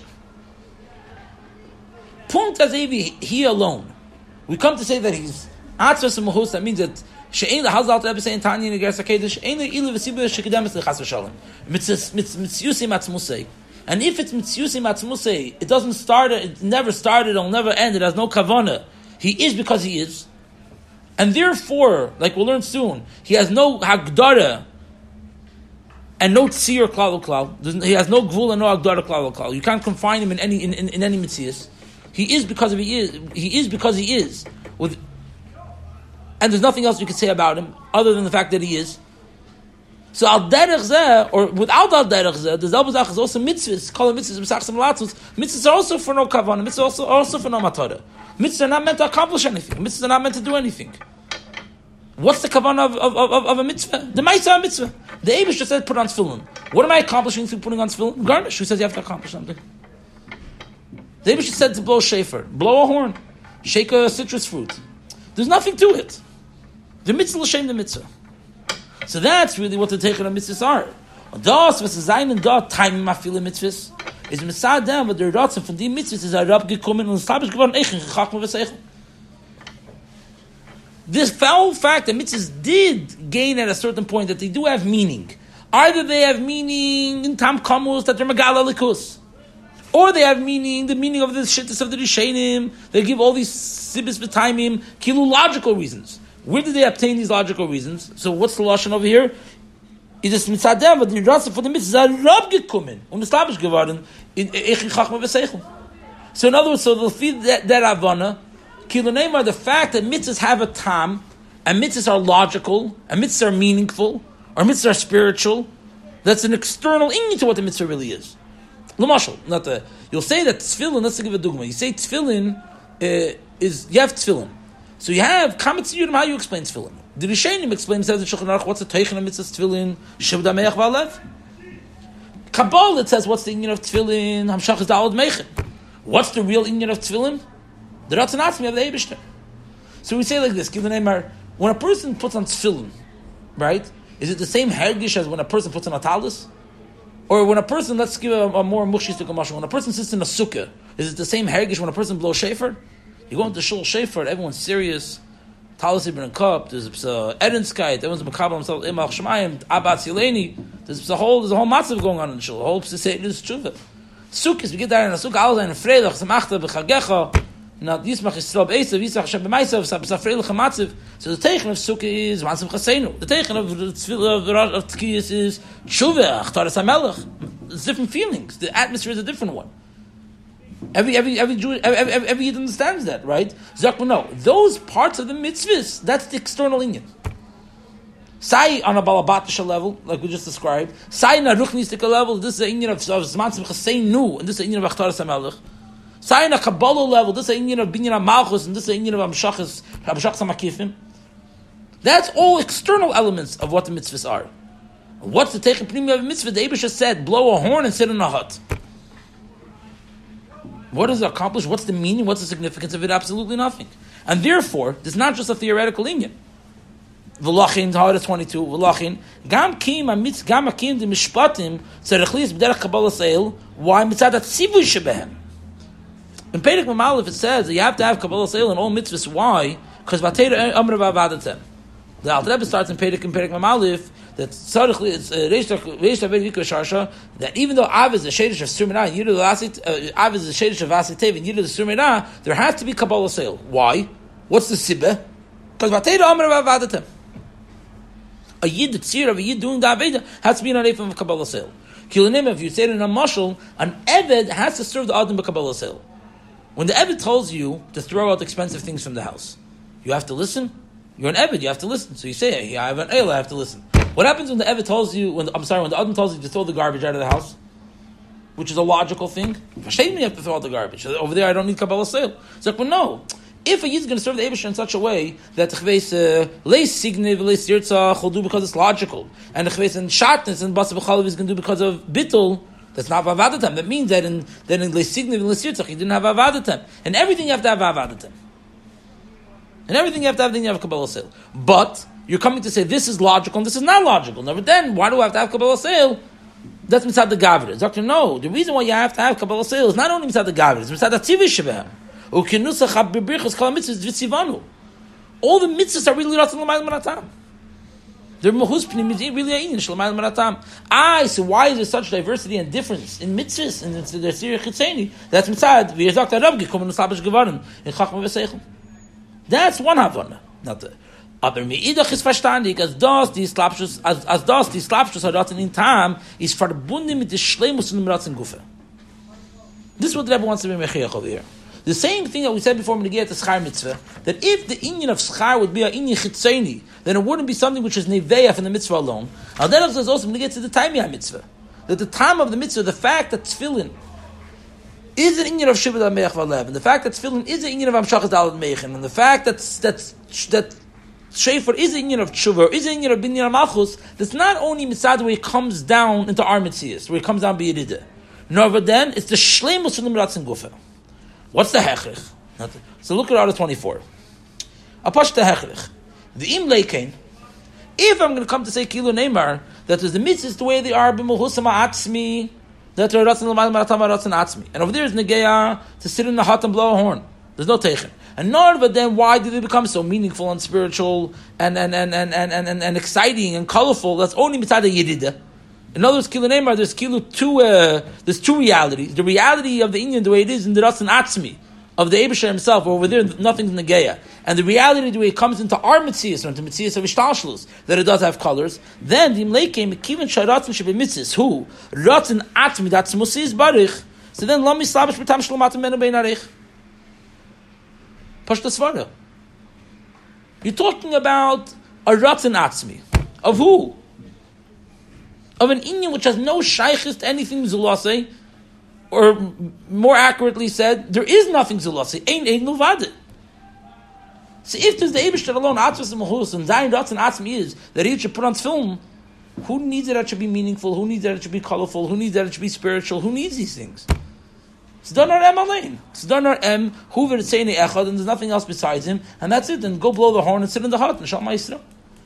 Punkt as he alone. We come to say that he's Atzvas and Mahus, that means that She'ein Hazal to Rebbe saying Tanya in the Gersa Kedesh, She'ein Ilu V'Sibah Shekedemes L'Chas V'Shalom. Mitzvusei Matzmusei. And if it's Mitzvusei Matzmusei, it doesn't start, it never started, it'll never end, it has no kavanah. He is because he is. And therefore, like we'll learn soon, he has no Hagdara and no Tzir Klal Klal. He has no Gvul and no Hagdara Klal Klal. You can't confine him in any Mitzvahs. He is because he is. He is because he is. And there's nothing else you can say about him other than the fact that he is. So al derech zeh, or without al derech zeh, the Zalbazach is also mitzvahs. Call it mitzvahs, b'sachsim latzos. Mitzvahs are also for no kavanah. Mitzvahs are also for no matara. Mitzvahs are not meant to accomplish anything. Mitzvahs are not meant to do anything. What's the kavanah of a mitzvah? The ma'isa mitzvah. The Eibush just said put on tefillin. What am I accomplishing through putting on tefillin? Garnish. Who says you have to accomplish something? The Eibush said to blow shofar, blow a horn, shake a citrus fruit. There's nothing to it. The mitzvah l'shem the mitzvah. So that's really what the Teichen of mitzvahs are. Das, was is ein and da, time mafile mitzvahs, is misad down, but the Ratzon from the mitzvahs is a rab gekommen and establish geworden eichen, chachma v'seichen. This foul fact that mitzvahs did gain at a certain point that they do have meaning. Either they have meaning in tam kamus, that they're megala likus, or they have meaning, the meaning of the shittas of the Rishenim, they give all these sibis v'taimim, kilu logical reasons. Where did they obtain these logical reasons? So what's the lashon over here? It is mitzadeh, but the Ratzon for the mitzvah is a rab gekommen und establish geworden in eichen chachma v'seichel. So in other words, so they'll feed that avana. Kilu neimar, the fact that mitzvahs have a tam, and mitzvahs are logical, and mitzvahs are meaningful, or mitzvahs are spiritual. That's an external inyan to what the mitzvah really is. L'mashal, not the. You'll say that tefillin. Let's give a dugma. You say tefillin is you have tefillin. So you have kametz yudim. How you explain tefillin? The Rishenim explains says in Shulchan Aruch what's the teichen of mitzvahs tefillin shivda meich v'alev. Kabbalah it says what's the inyan of tefillin hamshach is dalad meichin. What's the real inyan of tefillin? The Ratzon Atzmi of the Eibishter. So we say like this: give the name when a person puts on tefillin, right? Is it the same hergish as when a person puts on a talis? Or when a person, let's give a more mushis to when a person sits in a sukkah, is it the same hergish when a person blows shofar? You go into shul shofar, everyone's serious. Talis ibn cup. There's Edenskite. Everyone's mekabel himself. Imach Shemayim. Abatz Yileni. There's a whole matzav going on in the shul. The whole psisei is tshuva. Sukkahs, we get there in a sukkah. All in a freilach samachta b'chagecha. Now yismach yisrael b'eisav yisach Hashem b'maisav b'safreilach hamatzav. So the teichen of sukkah is matzav chasenu. The teichen of tefillah of tkiyas is tshuva achtaras hamelech. It's different feelings. The atmosphere is a different one. Every Jew, every Yid understands that, right? Zakman, no. Those parts of the mitzvahs, that's the external inyan. Sai on a balabatisha level, like we just described. Sai on a ruchnistika level, this is the inyan of zman simcha seinu, and this is the inyan of achtaras hamelech. Sai on a kabbalah level, this is the inyan of binyan malchus, and this is the inyan of amshachas hamakifim. That's all external elements of what the mitzvahs are. What's the teichen pnimi of a mitzvah? The Eibush said, blow a horn and sit in a hut. What does it accomplish? What's the meaning? What's the significance of it? Absolutely nothing. And therefore, it's not just a theoretical inyan. V'lachin, Ha'ara 22, V'lachin, gam kim de mishpatim, tzarechlis b'derech kabbalah seil, why mitzad atzivuy shebehem? In Perek Mamalef it says that you have to have kabbalah seil in all mitzvahs. Why? Because Vatera Amr V'avadetem. The Alter Rebbe starts in Perek Mamalef that that even though Av is the shadish of Surmina, Av is the shadish of Vasitev, and Yid is the Surmina, there has to be Kabbalah sale. Why? What's the Sibbe? Because Vatera Amr V'avadetem. A Yid, the Tzir of a Yid doing the Aveda, has to be in a Reifim of Kabbalah sale. Kilanim, if you say it in a mashal, an Eved has to serve the Adam of Kabbalah sale. When the Eved tells you to throw out expensive things from the house, you have to listen. You're an Eved, you have to listen. So you say, hey, I have an Ale, I have to listen. What happens when the Eved tells you, when the Adam tells you to throw the garbage out of the house? which is a logical thing. Shame you have to throw out the garbage. Over there, I don't need Kabbalah sale. It's like, well, no. If a Yid is going to serve the Eibusher in such a way that the Chveis leis signiv leis yirzach will do because it's logical, and the Chveis and shatnez and basa b'chalav is going to do because of bittul, that's not avadatam. That means that in leis signiv and leis yirzach you didn't have avadatam. And everything you have to have avadatam. And everything you have to have, then you have Kabbalah sale. But you're coming to say this is logical and this is not logical. Never then, why do I have to have Kabbalah sale? That's mitzad the gavra. Doctor, no. The reason why you have to have Kabbalah sale is not only mitzad the gavra, it's mitzad the tzivah shebehem. All the mitzvahs are really ratzon l'mayil maratam. They're mahus pnimid really ayin sh'l'mayil maratam. So why is there such diversity and difference in mitzvahs and in their sirah chitzeni? That's mitzad v'yezak ha'rav gekommen l'slabish gevarim in chachma v'seichel. That's one havana, not the. Aber meidach is verstandig, as das die slapshus haratzen in tam is verbunden mit der shleimus und dem ratzen gufe. This is what the Rebbe wants to be mechiach over here. The same thing that we said before when we get to schar mitzvah, that if the inyan of schar would be a inyan chitzeni, then it wouldn't be something which is neveya from the mitzvah alone. Now that is also when we get to the time mitzvah, that the time of the mitzvah, the fact that tefillin is an inyan of Shibud HaMeich V'Alev, and the fact that tefillin is an inyan of Hamshachas Daled Meichin, and the fact that Shofar is an inyan of Tshuva, is an inyan of Binyan Malchus, that's not only mitzad where it comes down into our mitzias, where it comes down b'yedida. Nor then, it's the shleimus from the Ratzin Gufa. What's the hechrich? So look at Arah 24. Apash the hechrich. The im leikein. If I'm going to come to say Kilu Neymar, that is the mitzvahs the way they are, b'muhusama atzmi, that are ratzin l'mayil maratam ratzin atzmi. And over there is negeya to sit in the hut and blow a horn. There's no teichen. And nor but then why do they become so meaningful and spiritual and exciting and colorful? That's only mitzad yedida. In other words, Kilu Neymar, there's two realities. The reality of the Indian, the way it is in the Ratzin Atzmi, of the Eibusher himself, over there, nothing's Negeya. And the reality, the way it comes into our Metzias, or into Metzias of Ishtalshlus, that it does have colors, then the Imleike, Mekivan Sharatzin Shebe Mitzis, who, Ratzin Atzmi, that's Musis Barich, so then Lami Slavish Betam Shlomatim Menu Bein Arich. Pashta Svara. You're talking about a Ratzin Atzmi. Of who? Of an inyan which has no shaykhis to anything zulase, or more accurately said, there is nothing zulase. Ein nuvadet. So if there's the Eibusher alone, atzvas and mahus, and zayin ratz and atzmi is that he should put on film, who needs it? That should be meaningful. Who needs that? It should be colorful. Who needs that? It should be spiritual. Who needs these things? It's done our em alain. It's done our em hoover tzeinei echad, and there's nothing else besides him, and that's it. And go blow the horn and sit in the hut and shal ma'isra.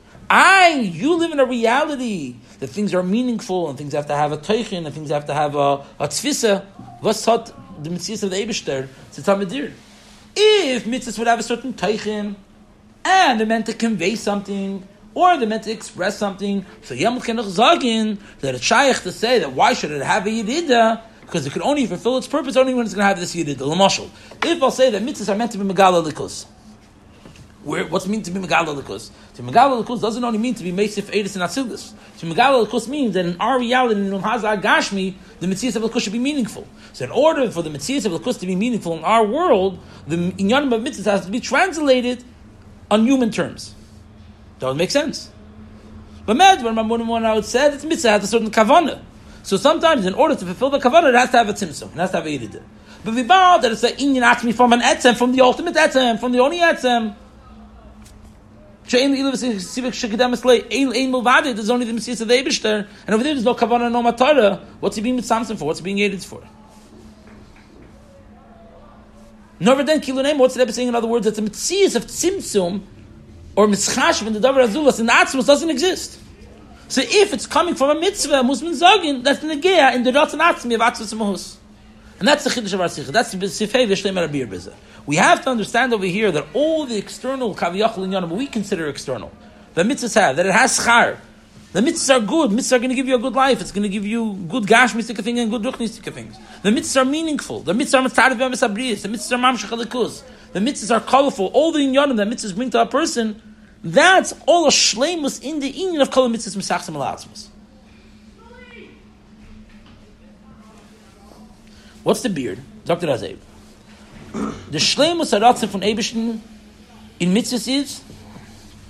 You live in a reality that things are meaningful and things have to have a teichin and things have to have a tzvisa. What's hot the mitzvahs of the Eibusher? It's a medir. If mitzvahs would have a certain teichin and they're meant to convey something or they're meant to express something, so yamul kenach zagin that it's shaykh to say that why should it have a yedida? Because it could only fulfill its purpose only when it's going to have this yedida. L'mashal. If I'll say that mitzvahs are meant to be megala likus. What's it mean to be Megala Likus? To Megala Likus doesn't only mean to be Meisif Eidus and Atzilus. To Megala Likus means that in our reality, in Lumhaza Gashmi, the Metzias of Likus should be meaningful. So in order for the Metzias of Likus to be meaningful in our world, the Inyanim of Mitzvahs has to be translated on human terms. That would make sense. But when Mamun out said, it's Mitzvah has a certain Kavanah. So sometimes in order to fulfill the Kavanah, it has to have a Tzimtzum. It has to have a Yedidah. But we bow that it's an Inyan Atzmi from an Etzem, from the ultimate Etzem, from the only Etzem. There's only the Messias of the Eibusher, and over there there's no Kavanah, no Matara. What's he being with Samson for? What's he being aided for? Never then, Kilunem, what's the Rebbe saying in other words? That the Messias of Tzimtzum, or Mitzchashiv in the Davar Azulas, in the Atzmus, doesn't exist. So if it's coming from a mitzvah, Muslim Zagin, that's the Negeya in the Ratzon Atzmi of Atzmus and Mahus. And that's the Chiddush of our Sikha. That's the Sifei V'Shlem Arabir B'Zeh. We have to understand over here that all the external Kaviyachal in Yanam, we consider external, the mitzvahs have, that it has schar. The mitzvahs are good. Mitzvahs are going to give you a good life. It's going to give you good gashmistic things and good ruchnistic things. The mitzvahs are meaningful. The mitzvahs are mitzvahs b'amisabriyas. The mitzvahs are mamshach alikus. The mitzvahs are colorful. All the inyanim that mitzvahs bring to a person, that's all a shleimus in the inyan of kol mitzvahs misachsim alatzmas. What's the beard? Dr. Azev. The shleimus haratzim von Eibusher in mitzvahs is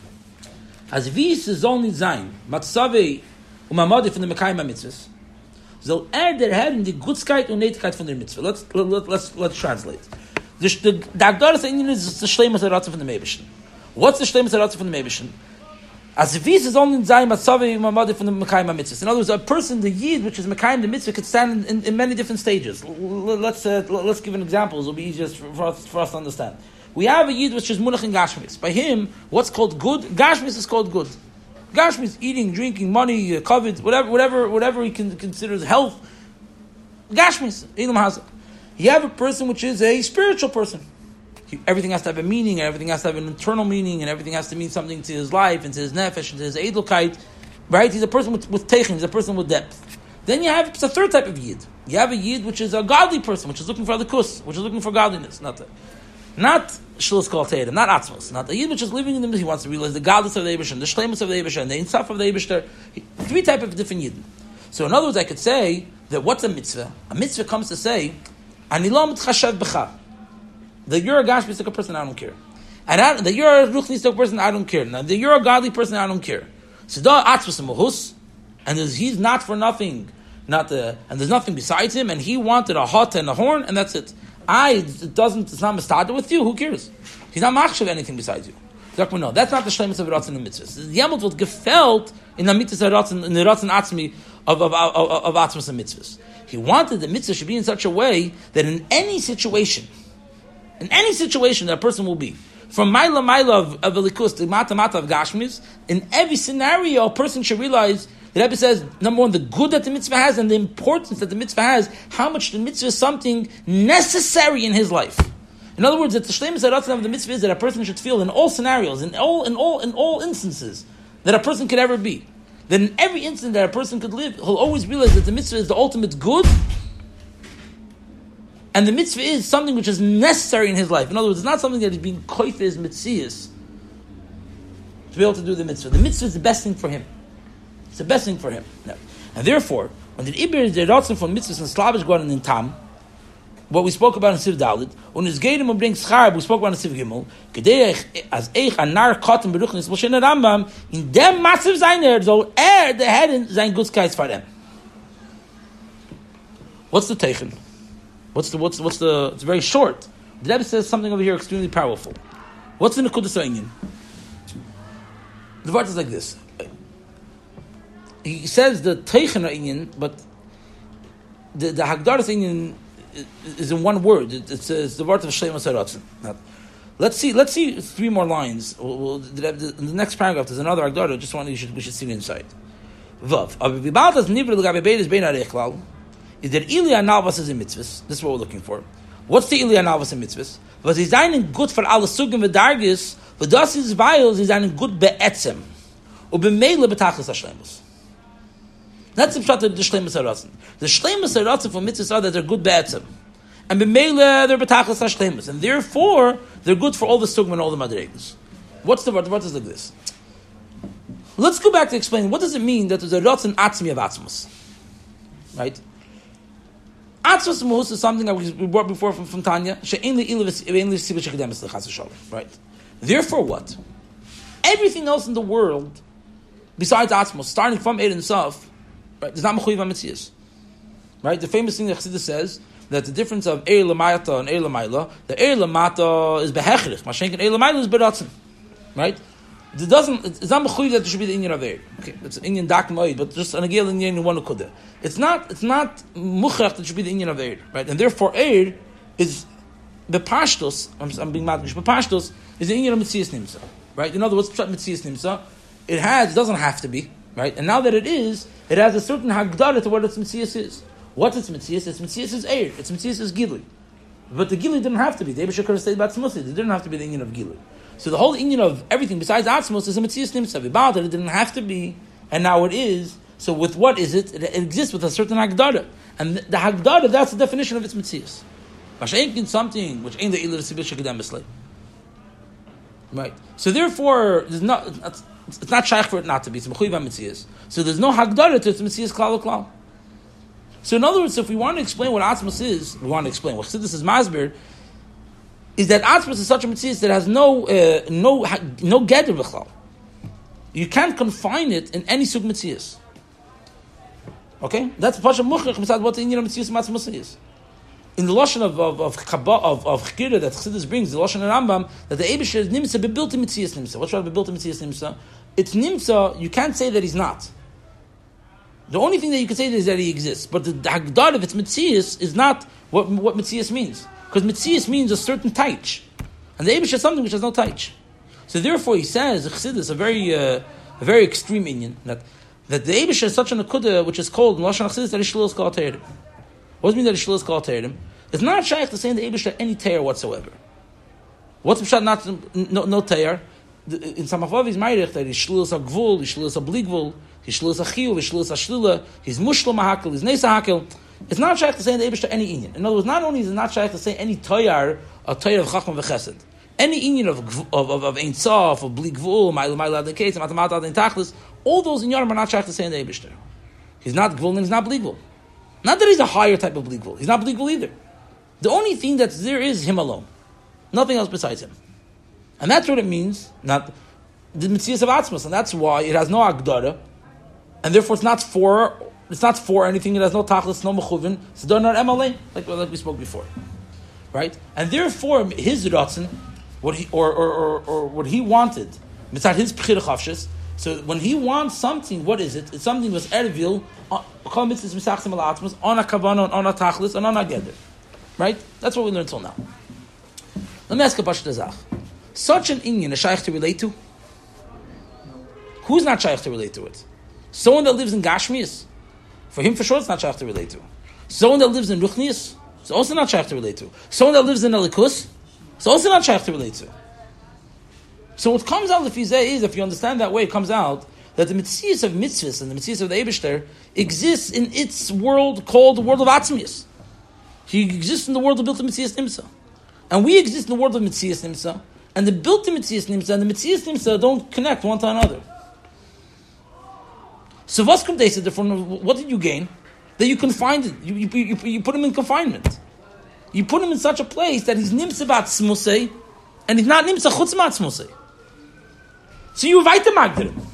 as wie es soll nicht sein, Matzavei und Mamadi von den Mekayim mitzvahs, soll der Herren die Gutskeit und Neitigkeit von der Mitzvah. Let's translate. The Agdaras Inyan is the Shleimus HaRatzon from the Meibishn. What's the Shleimus HaRatzon from the Meibishn? As if he's only Zayim Atzavi Mamadi from the Mekayim HaMitzvah. In other words, a person, the Yid, which is Mekayim the Mitzvah, could stand in many different stages. Let's give an example. It'll be easiest for us to understand. We have a Yid which is Munach in Gashmis. By him, what's called good? Gashmis is called good. Gashmis, eating, drinking, money, covet, whatever he considers health. Gashmis, Ilam Hazah. You have a person which is a spiritual person. Everything has to have a meaning, and everything has to have an internal meaning, and everything has to mean something to his life, and to his nefesh, and to his edelkeit. Right? He's a person with teichin, he's a person with depth. Then you have a third type of Yid. You have a Yid which is a godly person, which is looking for the kus, which is looking for godliness. Not Shlos Kol Teirem, not Atzmos. Not the Yid which is living in the mitzvah. He wants to realize the godless of the Eibishter, the shleimus of the Eibishter, and the insaf of the Eibishter. Three types of different Yid. So in other words, I could say that what's a mitzvah? A mitzvah comes to say, Ani lo mitchashav b'cha. That you're a gashmistic person, I don't care. And that you're a ruchnistic person, I don't care. Now, that you're a godly person, I don't care. So da atzvus mohus, and he's not for nothing, and there's nothing besides him, and he wanted a hot and a horn, and that's it. It's not mistada with you. Who cares? He's not machshav anything besides you. No, that's not the shleimus of Ratzon and mitzvahs. The Yemot wird gefällt in the mitzvahs Ratzon, in the Ratzon Atzmi of Atzmos and mitzvahs. He wanted the mitzvah should be in such a way that in any situation that a person will be, from Maila of Elikus to Mata of Gashmis, in every scenario, a person should realize, the Rebbe says, number one, the good that the mitzvah has and the importance that the mitzvah has, how much the mitzvah is something necessary in his life. In other words, that the shleimus haratzon of the mitzvah is that a person should feel in all scenarios, in all instances, that a person could ever be. That in every instant that a person could live, he'll always realize that the mitzvah is the ultimate good, and the mitzvah is something which is necessary in his life. In other words, it's not something that is being koifes mitzias to be able to do the mitzvah. The mitzvah is the best thing for him. It's the best thing for him. No. And therefore, when the Iber is the Ratzon from mitzvahs and Slavish Gordon in Tam, what we spoke about in Siv Dalit, when his Geirim will bring Schar, we spoke about in Siv Gimel, Gedei as Eich anar Kotten Beruchnis Moshe Rambam, in dem Matziv Seiner, so the head in sein Gutskeits for them. What's the Teichen? What's the? It's very short. The Rebbe says something over here extremely powerful. What's the Nekudas Inyan? The word is like this. He says the Teichen Inyan, but the Hagdaras Inyan is in one word. It says the word of Shleimus HaRatzon. Let's see three more lines. In the next paragraph, there's another Hagdara. Just we should see the inside. Vav. Is there Ilya Nalvas is in mitzvahs? This is what we're looking for. What's the Ilya Nalvas in mitzvahs? Was he's einen good for alle Sugim v'dargis, but das is vials is einen good be'etzem, u'b'meile betachlis ha'shleimus. That's the pshat of the shleimus haratzon. The shleimus haratzon for mitzvahs are that they're good be'etzem, and b'meile they're betachlis ha'shleimus, and therefore they're good for all the Sugim and all the madregas. What's the word? The word is like this. Let's go back to explain what does it mean that there's a ratzon atzmi of atzmos, right? Atzmos Mohus is something that we brought before from Tanya. Right? Therefore, what? Everything else in the world, besides Atzmos, starting from Eid and Saf, right, is not Mechuyev HaMetzias. Right? The famous thing that Chassidus says, that the difference of Eir L'Mayata and Eir L'Mayla, the Eir L'Mata is Behechrich, Mashenk and Eir L'Mayla is Beratzin. Right? It's not mechuyev that there should be the inyan of Eir. Okay, it's an inyan dak moed, but just an agil inyan in one ukudah. It's not muchrach that should be the inyan of Eir, right? And therefore Eir is bepashtos. I'm being madgish. Bepashtos is the inyan of mitzias nimsa, right? In other words, mitzias nimsa, it doesn't have to be, right? And now that it is, it has a certain hagdara to what its mitzias is. What its mitzias? Its mitzias is Eir. Its mitzias is gilui. But the gilui didn't have to be. The Eibusher could have stayed about tzmusi. It didn't have to be the inyan of gilui. So the whole inyan of everything besides Atzmos is a Metzias Nimsa. About it didn't have to be, and now it is. So with what is it? It exists with a certain Hagdara. And the Hagdara, that's the definition of its Metzias. Mashenkin something which ain't the Ilir Sibil Shekadam. Right. So therefore, it's not shaykh for it not to be. It's Mechuyev HaMetzias. So there's no Hagdara to its Metzias Klal Klal. So in other words, if we want to explain what Atzmos is, we want to explain what Chassidus is Masber, is that Atzmos is such a mitzvah that has no geder b'chlal. You can't confine it in any sug mitzvahs. Okay, that's Pasha Muchach beside what the Indian Mitzvah Matzmusa is. In the lashon of Chikira that Chassidus brings, the lashon of Rambam, that the Eibusher is Nimsa bebuilt in Mitzias Nimsa. What's right bebuilt in Mitzias Nimsa? It's Nimsa. You can't say that he's not. The only thing that you can say is that he exists. But the Hagdar of its Mitzias is not what Mitzias means, because Mitzias means a certain taich, and the Eibusher is something which has no taich. So therefore, he says the Chassidus a very extreme inyan that the Eibusher is such an akuda which is called in lashon Chassidus that Yishlul is called Teirim. What does it mean that Yishlul is called Teirim? It's not shaykh to say in the Eibusher any teir whatsoever. What's the pshat not no teir? In some of his ma'irich that Yishlul is a gvul, Yishlul is a bligvul, Yishlul is a chiyuv, Yishlul is a shlila, he's mushlam hakel, he's neisa hakel. It's not shaykh to say in the Eibusher any inyan. In other words, not only is it not shaykh to say any toyar, a toyar of chachma v'chesed, any inyan of ein sof, of bligvul, ma'il adeketz, matamat adin tachlis, all those inyanim are not shaykh to say in the Eibusher. He's not gvul and he's not bligvul. Not that he's a higher type of bligvul. He's not bligvul either. The only thing that's there is him alone. Nothing else besides him. And that's what it means, not the Metzias of Atzmas, and that's why it has no Agdara, and therefore it's not for anything, it has no Tachlis, no Mechuvin, it's done on MLA, like we spoke before. Right? And therefore his Ratzin, what he wanted, mitzad his Bechira Chavshis, so when he wants something, what is it? It's something was Erevil, on a Kavanah, on a Tachlis, and on a Geder. Right? That's what we learned till now. Let me ask a Pashat Azach. Such an inyan is shaykh to relate to? Who's not shaykh to relate to it? Someone that lives in Gashmias? For him, for sure, it's not shaykh to relate to. Someone that lives in Ruchnias? It's also not shaykh to relate to. Someone that lives in Elikus? It's also not shaykh to relate to. So what comes out of the Fizeh is, if you understand that way, it comes out that the Metzias of Mitzvahs and the Metzias of the Eibishter exists in its world called the world of Atzmius. He exists in the world of Built Metzias Nimsa. And we exist in the world of Metzias Nimsa. And the Built Metzias Nimsa and the Metzias Nimsa don't connect one to another. So what did you gain? That you confined it. You put him in confinement. You put him in such a place that he's Nimsa Batzmusei and he's not Nimsa Chutz Matzmusei. So you weiter magdir him.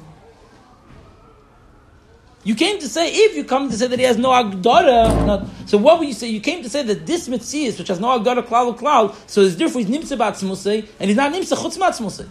You came to say, if you come to say that he has no Agdara, so what would you say? You came to say that this Metzias, which has no Agdara, Klal, so it's therefore he's Nimsa Batzmusei, and he's not Nimsa Chutz Matzmusei.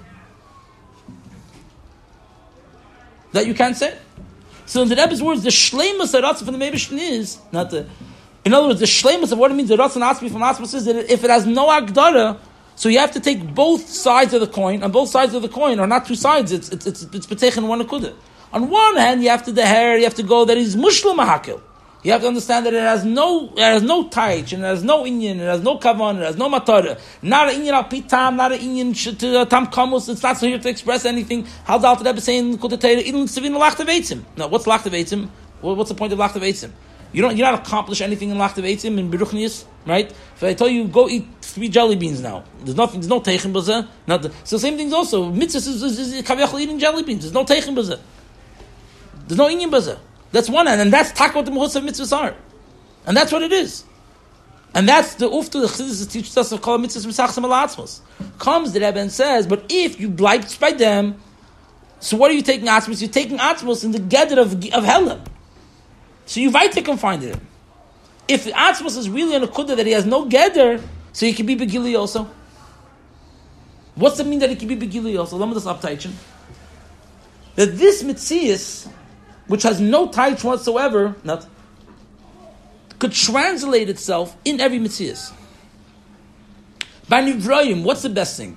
That you can't say. So in the Rebbe's words, the Shleimus Ratzah from the Meibishtin is, not the, in other words, the Shleimus of what it means, the Ratzah Atzmi from Atzmus is that if it has no Agdara, so you have to take both sides of the coin, and both sides of the coin are not two sides, it's B'teichen one akudah. On one hand, you have to go that he's mushlam mahakil. You have to understand that it has no taich, and it has no inyan, it has no kavan, it has no matara. Not an inyan al pitam, not an inyan tam kamus. It's not so here to express anything. How's the Alter Rebbe saying kutatayra idun sevin lachtav eitzim? Now, what's lachtav eitzim? What's the point of lachtav eitzim? You're not accomplish anything in lachtav eitzim in beruchnius, right? If I tell you go eat 3 jelly beans now, there's no teichen b'zeh. So same things also. Mitzvah is kaviyachol eating jelly beans. There's no teichen b'zeh. There's no inyan b'zeh. That's one hand, and that's tak what the muhus of mitzvahs are. And that's what it is. And that's the uftu the Chassidus teaches us of kol mitzvahs misachsim al atzmos. Comes the Rebbe and says, but if you bleibt by them, so what are you taking atzmos? You're taking atzmos in the gather of Helam. So you weiter confined him. If atzmos is really an akudah that he has no gather, so he can be begili also. What's it mean that he can be begili also? Let me just uptaichen. That this mitzias, which has no taich whatsoever, could translate itself in every mitzias. By Nivrayim, what's the best thing?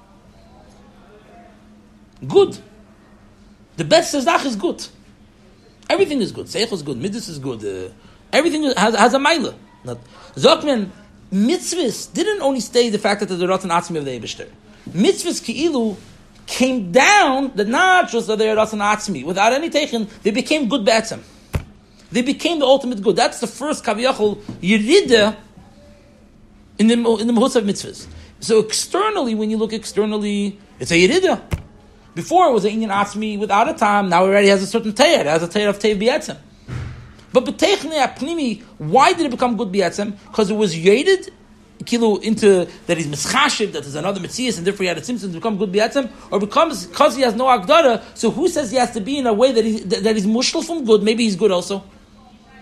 Good. The best sezach is good. Everything is good. Seichel is good. Midas is good. Everything has a maila. Zokman, mitzvahs didn't only stay the fact that the Ratan Atzmi of the Eibishter. Mitzvahs ki'ilu came down that not just that they are Ratan Atzmi. Without any teichen, they became good be'etzem. They became the ultimate good. That's the first kaviyachol yirida in the mahutz of mitzvahs. So externally, when you look externally, it's a yirida. Before it was an inyan atzmi without a time. Now it already has a certain teir. It has a teir of teir bi'etzem. But b'teichne apnimi, why did it become good bi'etzem? Because it was yedid kilu into that he's mischashiv, that is another mitzias, and therefore he had a tzimtzum to become good bi'etzem, or because he has no agdara. So who says he has to be in a way that he's mushal from good? Maybe he's good also.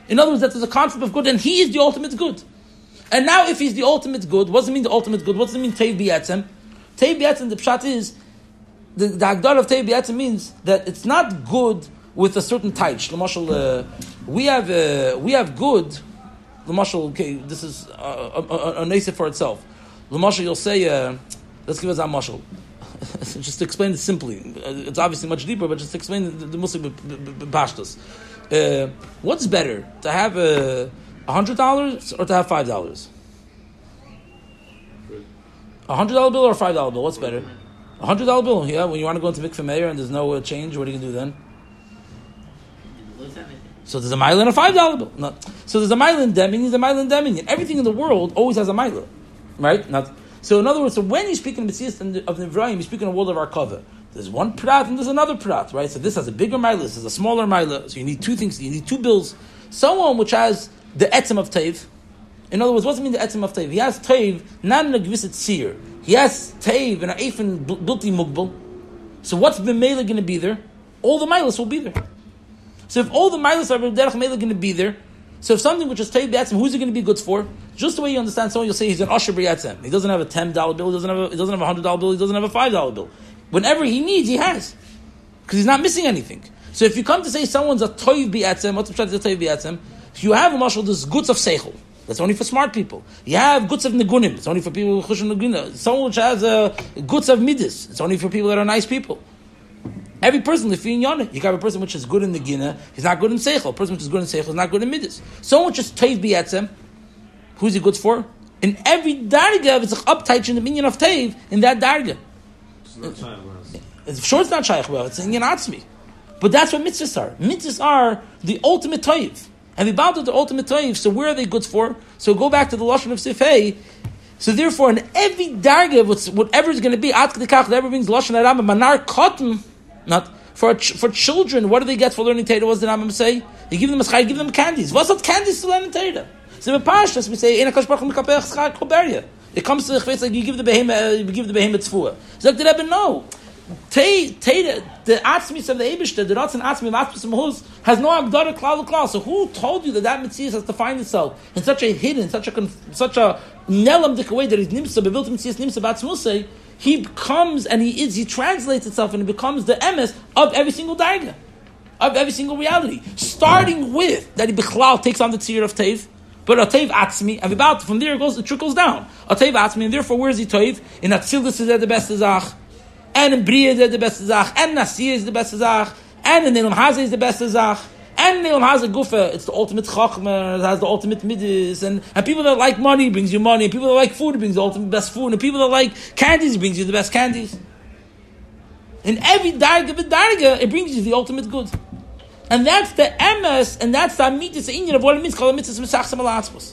In other words, that there's a concept of good, and he is the ultimate good. And now, if he's the ultimate good, what does it mean the ultimate good? What does it mean Teiv B'Yatzem? Teiv B'Yatzem, the pshat is, the Hagdara of Teiv B'Yatzem means that it's not good with a certain taich. We have good. Okay, this is a nasa for itself. L'mashal, you'll say, let's give us our mashal. Just to explain it simply. It's obviously much deeper, but just to explain the Muslim pashtus. What's better, to have $100 or to have $5? $100 bill or $5 bill? What's better? $100 bill. Yeah, when you want to go into mikveh meir and there's no change, what are you gonna do then? So there's a mile and a $5 bill. No. So there's a mile in Deming, there's a mile in Deming. And everything in the world always has a mile. Right? So in other words, so when you speak in Metzias of Nevrayim, you speak in a world of Arkava. There's one prat and there's another prat, right? So this has a bigger mile, this has a smaller mile. So you need two things, you need two bills. Someone which has the etzem of Teiv. In other words, what does it mean the etzem of Teiv? He has Teiv, not in a gvisit seer. He has Teiv in an eifen bilti mugbal. So what's the mele going to be there? All the milas will be there. So if all the milas are derech mele going to be there, so if something which is Teiv b'yatzem, who's it going to be good for? Just the way you understand someone, you'll say he's an Asher b'yatzem. He doesn't have a $10 bill, he doesn't have a $100 bill, he doesn't have a $5 bill. Whenever he needs, he has. Because he's not missing anything. So if you come to say someone's a Toiv b'yatzem, what's the pshat of Toiv b'yatzem? You have a mashal, there's goods of seichel. That's only for smart people. You have goods of negunim. It's only for people who chushon neguna. Someone which has goods of midas. It's only for people that are nice people. Every person, if you're in you have a person which is good in negina, he's not good in seichel. A person which is good in seichel is not good in midas. Someone which is Toiv b'yatzem, who's he good for? In every darga, it's uptight in the minion of Teiv, in that darga. It's sure it's not shaykh well, it's inyan atzmi. But that's what mitzvahs are. Mitzvahs are the ultimate Teiv. And we bound to the ultimate Teiv, so where are they good for? So go back to the Lashon of Sifei. So therefore, in every darga, whatever is going to be, At Kedekach, whatever brings Lashon Harambam, Manar Cotton, not for children, what do they get for learning Torah? What does the Rambam say? You give them a schai, give them candies. What's not candies to learn Torah? So in Parshas we say, "Ein Hakadosh Baruch Hu mekapech schar koberia." It comes to the chvetz like you give the behemoth tzfua. So like the Rebbe, no. The atzmis of the Eibishter, the Ratzon atzmi of atzmis mahuz has no agdara klal. So who told you that Metzias has to find itself in such a hidden, such a nelam way that he's nimsa bebuilt Metzias nimsa batzmusay? He comes and he translates itself and it becomes the emes of every single darga, of every single reality, starting with that he bichlal takes on the tzir of Teiv. But a Teiv Atzmi, and about from there it trickles down. A Teiv Atzmi, and therefore where is he Teiv? In Atzilus is the best Zach, and in Bria is the best Zach, and Nasir is the best Zach, and in Nelam Haza is the best Zach, and Nelam Haza Gufa, it's the ultimate Chachma, it has the ultimate Midas, and people that like money brings you money, and people that like food brings the ultimate best food, and people that like candies brings you the best candies. In every darga, it brings you the ultimate good. And that's the emes, and that's the amitis, the Indian of what it means, called mitzvahs misachsam alatzvos.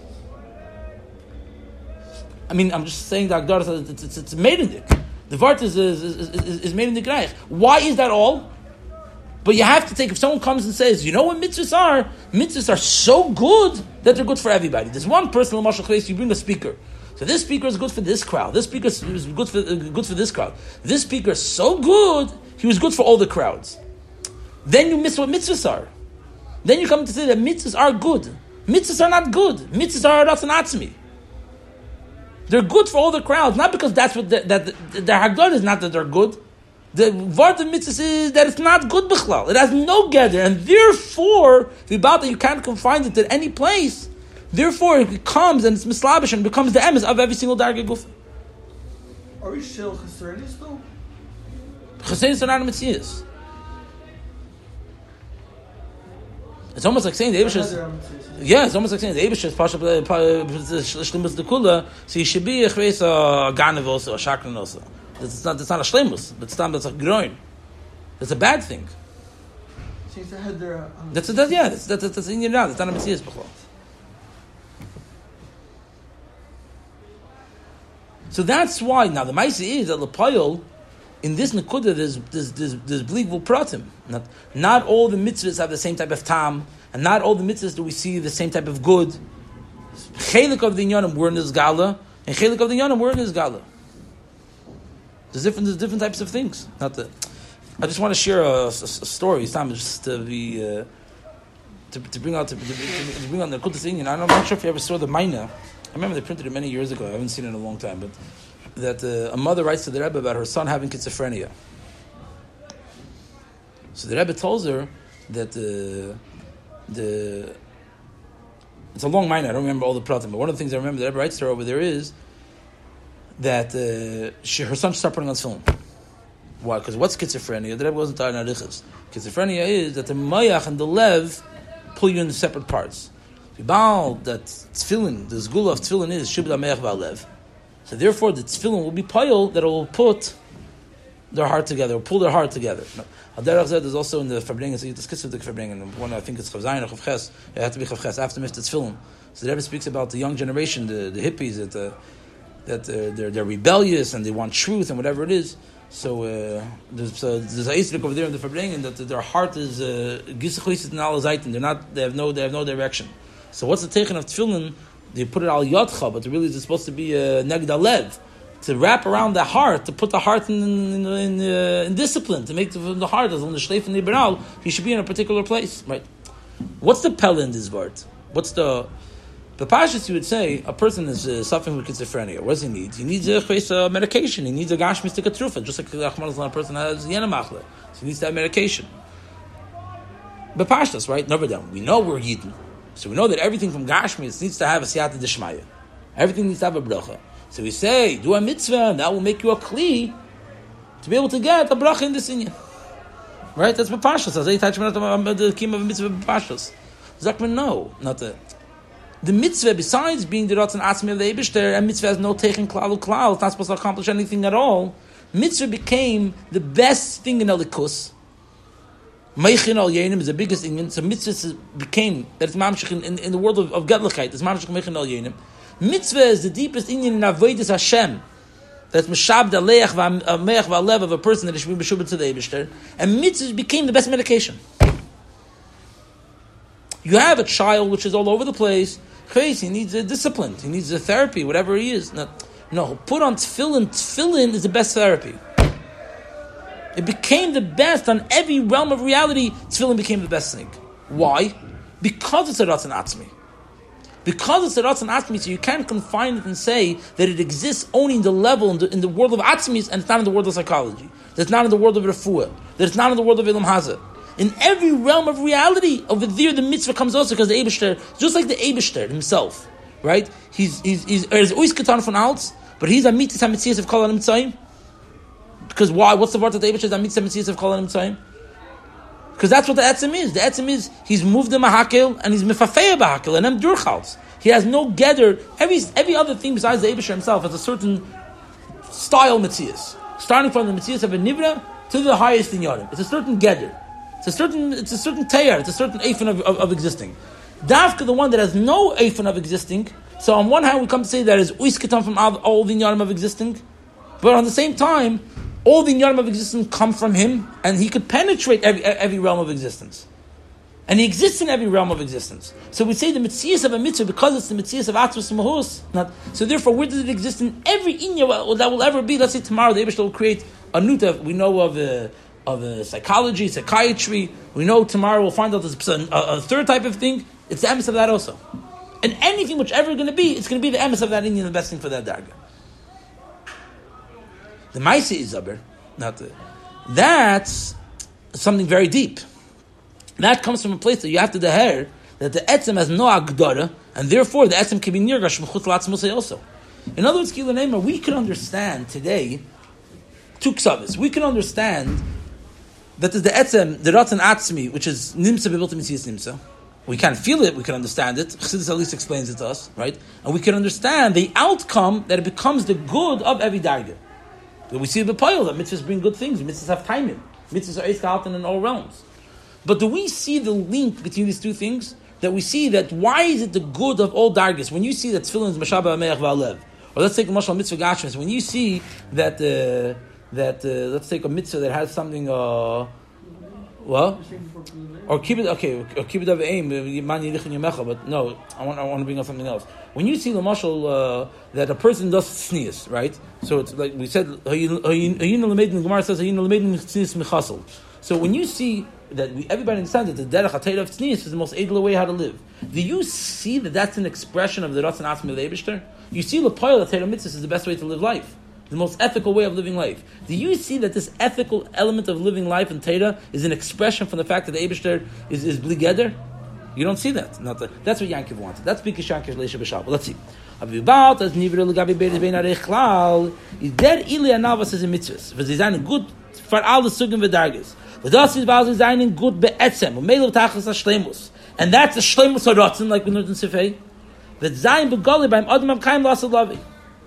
I mean, I'm just saying the Agdara, it's made in dik. The Vart is made in dik reich. Why is that all? But you have to take, if someone comes and says, you know what mitzvahs are? Mitzvahs are so good that they're good for everybody. There's one person, you bring a speaker. So this speaker is good for this crowd. This speaker is good for this crowd. This speaker is so good, he was good for all the crowds. Then you miss what mitzvahs are. Then you come to say that mitzvahs are good. Mitzvahs are not good. Mitzvahs are Ratzon Atzmi. They're good for all the crowds, not because that's what the Hagdara is not that they're good. The word of mitzvahs is that it's not good bichlal. It has no gather, and therefore, the about that you can't confine it at any place. Therefore, it comes and it's mislabish and becomes the emes of every single darga guf. Are we still Chassidus though? Chassidus are not a mitzvahs. It's almost like saying the Eibush is... Yeah, it's almost like saying the Eibush is Pasha Shlimus the Kula, so you should be a Chveis a Ganev also, a Shakran also. It's not a Shlimus, but that's a groin. That's a bad thing. Seems to have their... That's Indian now, that's not a Metzias B'chol. So that's why, now the Maisi is that L'Payol, in this Nekuda, there's believable pratim. Not all the mitzvahs have the same type of tam, and not all the mitzvahs do we see the same type of good. Chelik of the Inyanim were in this gala, and Chelik of the Inyanim were in this gala. There's different types of things. I just want to share a story. It's time just to to bring out the Kutas Indian. I'm not sure if you ever saw the Maina. I remember they printed it many years ago. I haven't seen it in a long time, but that a mother writes to the Rebbe about her son having schizophrenia. So the Rebbe tells her that it's a long Maina. I don't remember all the pratim, but one of the things I remember the Rebbe writes to her over there is that her son started putting on tefillin. Why? Because what's schizophrenia? The Rebbe wasn't talking about arichas. Schizophrenia is that the mayach and the lev pull you into separate parts. That tefillin, the zgula of tefillin is shibud mayach v'alev. So therefore, the tefillin will be payil that it will put their heart together, or pull their heart together. Aderach Zed is also in the Farbringen, so you discuss the Farbringen, and one I think it's Chavzayin or Chavches, it has to be Chavches, after Mifta Tefillin. So the Rebbe speaks about the young generation, the hippies, that they're rebellious and they want truth and whatever it is. So there's a Eisrik over there in the Farbringen that their heart is Gisachlisit and Al Zaitin. They have no direction. So what's the Teichen of Tefillin? They put it al Yadcha, but really it's supposed to be Neged Alev, to wrap around the heart, to put the heart in discipline, to make the heart as on the Shleif and Liberal, he should be in a particular place, right? What's the pella in this word? What's the Pashas? You would say a person is suffering with schizophrenia. What does he need? He needs a medication. He needs a gashmistic trufa, just like a person has yenamachle. So he needs that medication. But Pashas, right? Never done. We know we're Yidden. So we know that everything from Gashmis needs to have a siyata d'shmaya. Everything needs to have a bracha. So we say, do a mitzvah, and that will make you a kli to be able to get a bracha in this inyan. Right? That's B'Pashas. As I touch the kiyum of a mitzvah B'Pashas. Zakman, no, not that. The mitzvah, besides being the Ratzon Atzmi of the Eibishter, and mitzvah has no techen klal u'klal, it's not supposed to accomplish anything at all. Mitzvah became the best thing in Elikus. Meichin al Yenim is the biggest inyan. So mitzvah became, that it's mamshich in the world of Gedlichkeit, it's mamshich Meichin al Yenim. Mitzvah is the deepest inyan in Avodas Hashem. That's Meshab the Leach V'Meach V'Alev of a person that is should be Meshubah to the Eibishter. And mitzvah became the best medication. You have a child which is all over the place. He needs a discipline. He needs a therapy, whatever he is. No, put on tefillin. Tefillin is the best therapy. It became the best on every realm of reality. Tefillin became the best thing. Why? Because it's a Ratzon Atzmi. Because it's a Ratzon Atzmi, so you can't confine it and say that it exists only in the level, in the world of Atzmis, and it's not in the world of psychology. That it's not in the world of Refuah. That it's not in the world of Ilam Hazeh. In every realm of reality, over there the mitzvah comes also because the Eibishter, just like the Eibishter himself, right? He's always ketan von alts, but he's a mitzvah mitzvah of kol ha-nimtzayim. Because why? What's the word that the Eibishter is a mitzvah mitzvah of kol ha-nimtzayim? Because that's what the etzem is. The etzem is he's moved the mahakel and he's mefafeya b'hakel and them durchals. He has no gather. Every other thing besides the Eibishter himself has a certain style mitzvahs, starting from the mitzvahs of a nivra to the highest in Yodim. It's a certain gather. It's a certain tayar, it's a certain eifin of existing. Dafka, the one that has no eifin of existing, so on one hand we come to say that is uisketam from all the inyanim of existing, but on the same time, all the inyanim of existence come from him, and he could penetrate every realm of existence. And he exists in every realm of existence. So we say the mitzias of a mitzvah, because it's the mitzias of atzvus and mahus, so therefore where does it exist in every inya that will ever be? Let's say tomorrow the Eibishter will create a nuta, we know of psychology, psychiatry. We know tomorrow we'll find out there's a third type of thing. It's the emes of that also. And anything whichever going to be, it's going to be the emes of that Indian, the best thing for that darga. The Maisi is aber, that's something very deep. That comes from a place that you have to deher that the etzem has no agdara, and therefore the etzem can be nirgash mechut latzmusay also. In other words, we can understand today two ksavas. We can understand that is the etzem, the Ratzon Atzmi, which is nimsa bevilta mitzias nimsa. We can feel it, we can understand it. Chassidus at least explains it to us, right? And we can understand the outcome that it becomes the good of every darga. But we see the pile that mitzvahs bring good things. Mitzvahs have timing. Mitzvahs are eiskalten in all realms. But do we see the link between these two things? That we see that why is it the good of all dargas? When you see that tefillin is mashaba ameach v'alev, or let's take a mashal mitzvah gashmis. When you see that let's take a mitzvah that has something what? Or keep it or keep it of aim. But no, I want to bring up something else. When you see the mashal that a person does sneeze, right? So it's like we said, the Gemara says So when you see everybody understands that the derech hatayra of tznius is the most edel way how to live. Do you see that that's an expression of the ratzon atzmi of the Eibishter? You see l'poil that Torah mitzvahs is the best way to live life, the most ethical way of living life. Do you see that this ethical element of living life in Torah is an expression from the fact that the Eibishter is bligeder? You don't see that. That's what Yankiv wanted. That's Bikish Yankiv Leisha B'Shabbat. Let's see. Avivalt as nivra l'gabi beiris bein arei chlal is der ili anavas is a mitzvahs. Weil sie seien gut for all the sugim v'darges. Weil das ist, weil sie seien gut be'etzem. Und meilu tachlis ha-shleimus. And that's a shleimus ha-rotzen, like we learned in Sifei. That zayin begoli beim adam am-kaim l'asad lavi.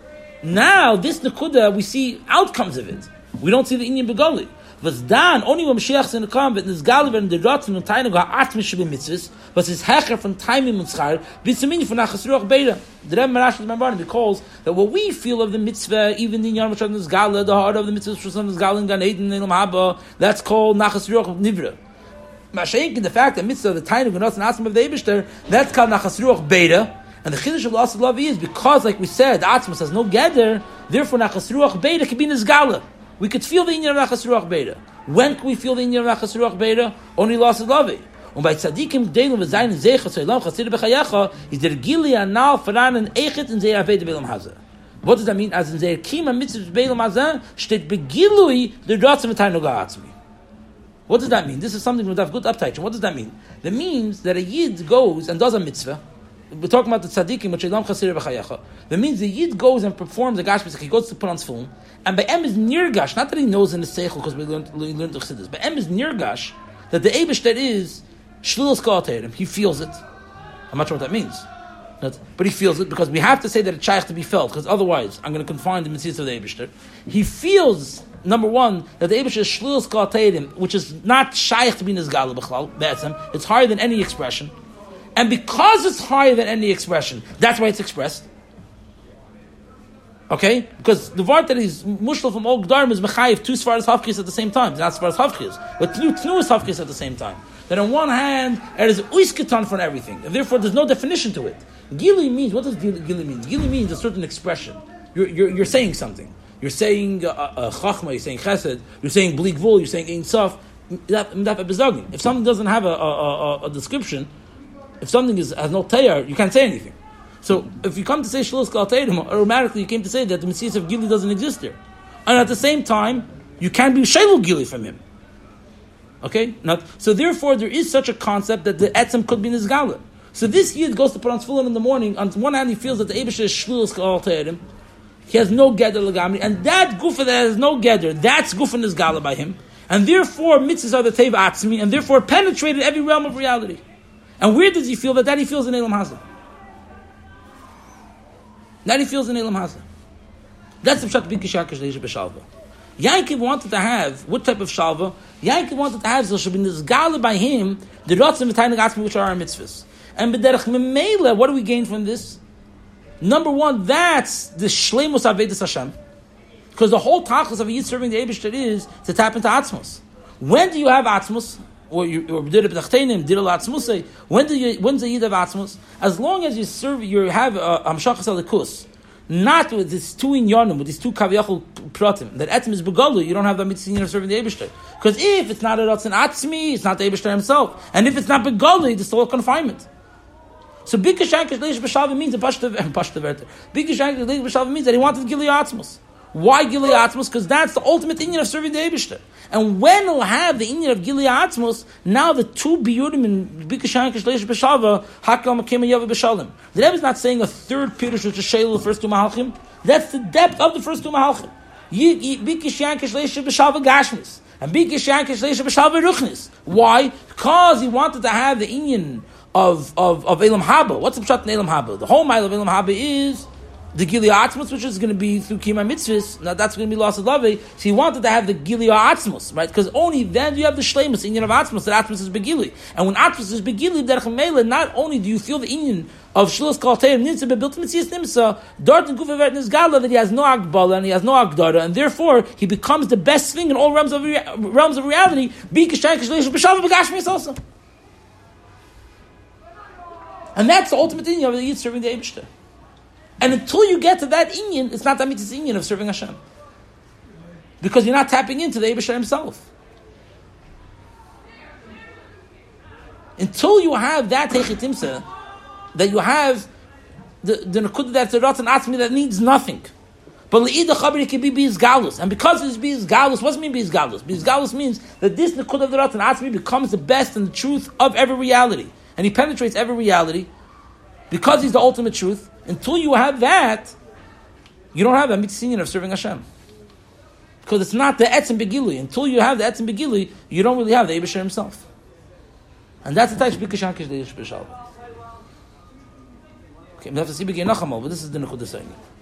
Now, this nekuda, we see outcomes of it. We don't see the Inyan begoli. Was dann, only when Mashiach is in the come, but this Gali werden der Rotzen und Teinung ha-atmish be-mitzvahs, was is hecher von Taimim und Schar, bis zum Mini von Nachas Ruach Beira. The Rebbe Marash Membarnim because that what we feel of the mitzvah, even in Yom HaShem Gala, the heart of the mitzvah, for some Gala in Gan Eden, in Elam Haba, that's called Nachas Ruach Nivra. Mashiach, the fact that mitzvah, the Teinung and Rotzen Atzma of the Eibishter, that's called Nachas Ruach Beira. And the Chiddush of L'asad Lavi is because, like we said, the Atzmas has no gather, therefore Nachas Ruach Beira can be in his Gala. We could feel the Inyan of Nachas Ruach Beira. When can we feel the Inyan of Nachas Ruach Beira? Only L'asad Lavi. Und bei Tzadikim Gdeilim v'zayin Zeicha Soilam Chassidah B'chayacha is der Gili Anal Faranen Eichet in Zeir Aveda Beilam Hazeh. What does that mean? As in Zeir Kima Mitzvah Beilam Hazeh steht Begilui der Ratzon V'Tainug HaAtzmi. What does that mean? This is something we have good uptight. What does that mean? That means that a Yid goes and does a mitzvah. We're talking about the tzaddikim, which Elam Chassidah B'chayacha. That means the Yid goes and performs a gash mitzvah. He goes to put on tefillin, and by Em is nirgash, not that he knows in the seichel, because we learned the chassidus, but Em is nirgash, that the Eibishter is shlilas kol terim. He feels it. I'm not sure what that means. But he feels it, because we have to say that it's shaykh to be felt, because otherwise I'm going to confine the mitzvahs of the Eibishter. He feels, number one, that the Eibishter is shlilas kol terim, which is not shaykh to be nizgala b'chlal, be'etzem. It's higher than any expression. And because it's higher than any expression, that's why it's expressed. Okay? Because the word that is mushal from all Gdarim is mechayiv two Svaras Havkis at the same time. Not Svaras Havkis, but two Havkis at the same time. That on one hand, it is uisketan for everything. And therefore, there's no definition to it. Gili means, what does Gili mean? Gili means a certain expression. You're saying something. You're saying chachma, you're saying chesed, you're saying bleak vul, you're saying ein sof. If something doesn't have a description, if something has no tayar, you can't say anything. So if you come to say shlos kal tayrim, automatically you came to say that the Messias of Gili doesn't exist there. And at the same time, you can't be shaylu Gili from him. Okay? So therefore, there is such a concept that the etzem could be nizgala. So this Yid goes to put on tefillin in the morning. On one hand, he feels that the Eibishter is shlos kal tayrim. He has no gather legamri. And that gufa that has no gather, that's gufa nizgala by him. And therefore, mitzvahs are the teva atzmi, and therefore penetrated every realm of reality. And where does he feel that? That he feels in Elam Hazeh. That he feels in Elam Hazeh. That's the pshat b'kishar k'shleish b'shalva. Yankiv wanted to have, what type of shalva? Yankiv wanted to have, so should be nizgala by him, the rotzim v'tainig atzmi, which are our mitzvahs. And b'derech memela, what do we gain from this? Number one, that's the shleimus avedas Hashem. Because the whole tachlis of a Yid serving the Eibishter is to tap into atzmos. When do you have atzmos? Or did it b'tachtenim, did it l'atzmusay? When's the Yid of atzmus? As long as you serve, you have amshachas alikus, not with these two inyanim, with these two kaviyachol pratim. That etzim is begalu. You don't have that mitzvah of serving the Eibishter. Because if it's not a ratzon atzmi, it's not the Eibishter himself, and if it's not begalu, it's still a confinement. So b'kish yankish leish b'shalva means a pashta verter. B'kish yankish leish b'shalva means that he wanted gilui atzmus. Why Gilui Atzmos? Because that's the ultimate inyan of serving the Eibishter. And when he'll have the inyan of Gilui Atzmos, now the two biyurim in Bikashan Kishleish B'Shalva, Hakam Akim Yava B'Shalom. The Rebbe is not saying a third Pirush which is Sheilu, the first two Mahalchim. That's the depth of the first two Mahalchim. Bikashan Kishleish B'Shalva Gashmis. And Bikashan Kishleish B'Shalva Ruchnis. Why? Because he wanted to have the inyan of Elam Haba. What's the pshat in Elam Haba? The whole mile of Elam Haba is the Gilui Atzmos, which is going to be through Kima Mitzvahs. Now that's going to be lost at Lavi. So he wanted to have the Gilui Atzmos, right? Because only then you have the Shleimus, the Inyan of Atzmos, that Atzmos is Begili. And when Atzmos is Begili, not only do you feel the Inyan of Shlos Kal Teim Nitzah, but built in Mitzias Nimsa, Dort and Gufavert Nizgala, that he has no Akbala and he has no Akdara, and therefore he becomes the best thing in all realms of reality. Also. And that's the ultimate Inyan of the Yid serving the Eibishter. And until you get to that inyan, it's not that mitzvah inyan of serving Hashem. Because you're not tapping into the Eibishter himself. Until you have that Heichetimsa, that you have the Nakuda that's a Ratan Atzmi that needs nothing. But Le'ida Chabri can be Biz Galus. And because it's Biz Galus, what does it mean Biz Galus? Biz Galus means that this Nakuda of the Ratan Atzmi becomes the best and the truth of every reality. And he penetrates every reality because he's the ultimate truth. Until you have that, you don't have a mitzvah of serving Hashem. Because it's not the Etzem Begili. Until you have the Etzem Begili, you don't really have the Eibusher himself. And that's the type of Bikashan Kish Deish B'Shalva. Okay, we have to see Begin Nachamal, but this is the Nekuda saying.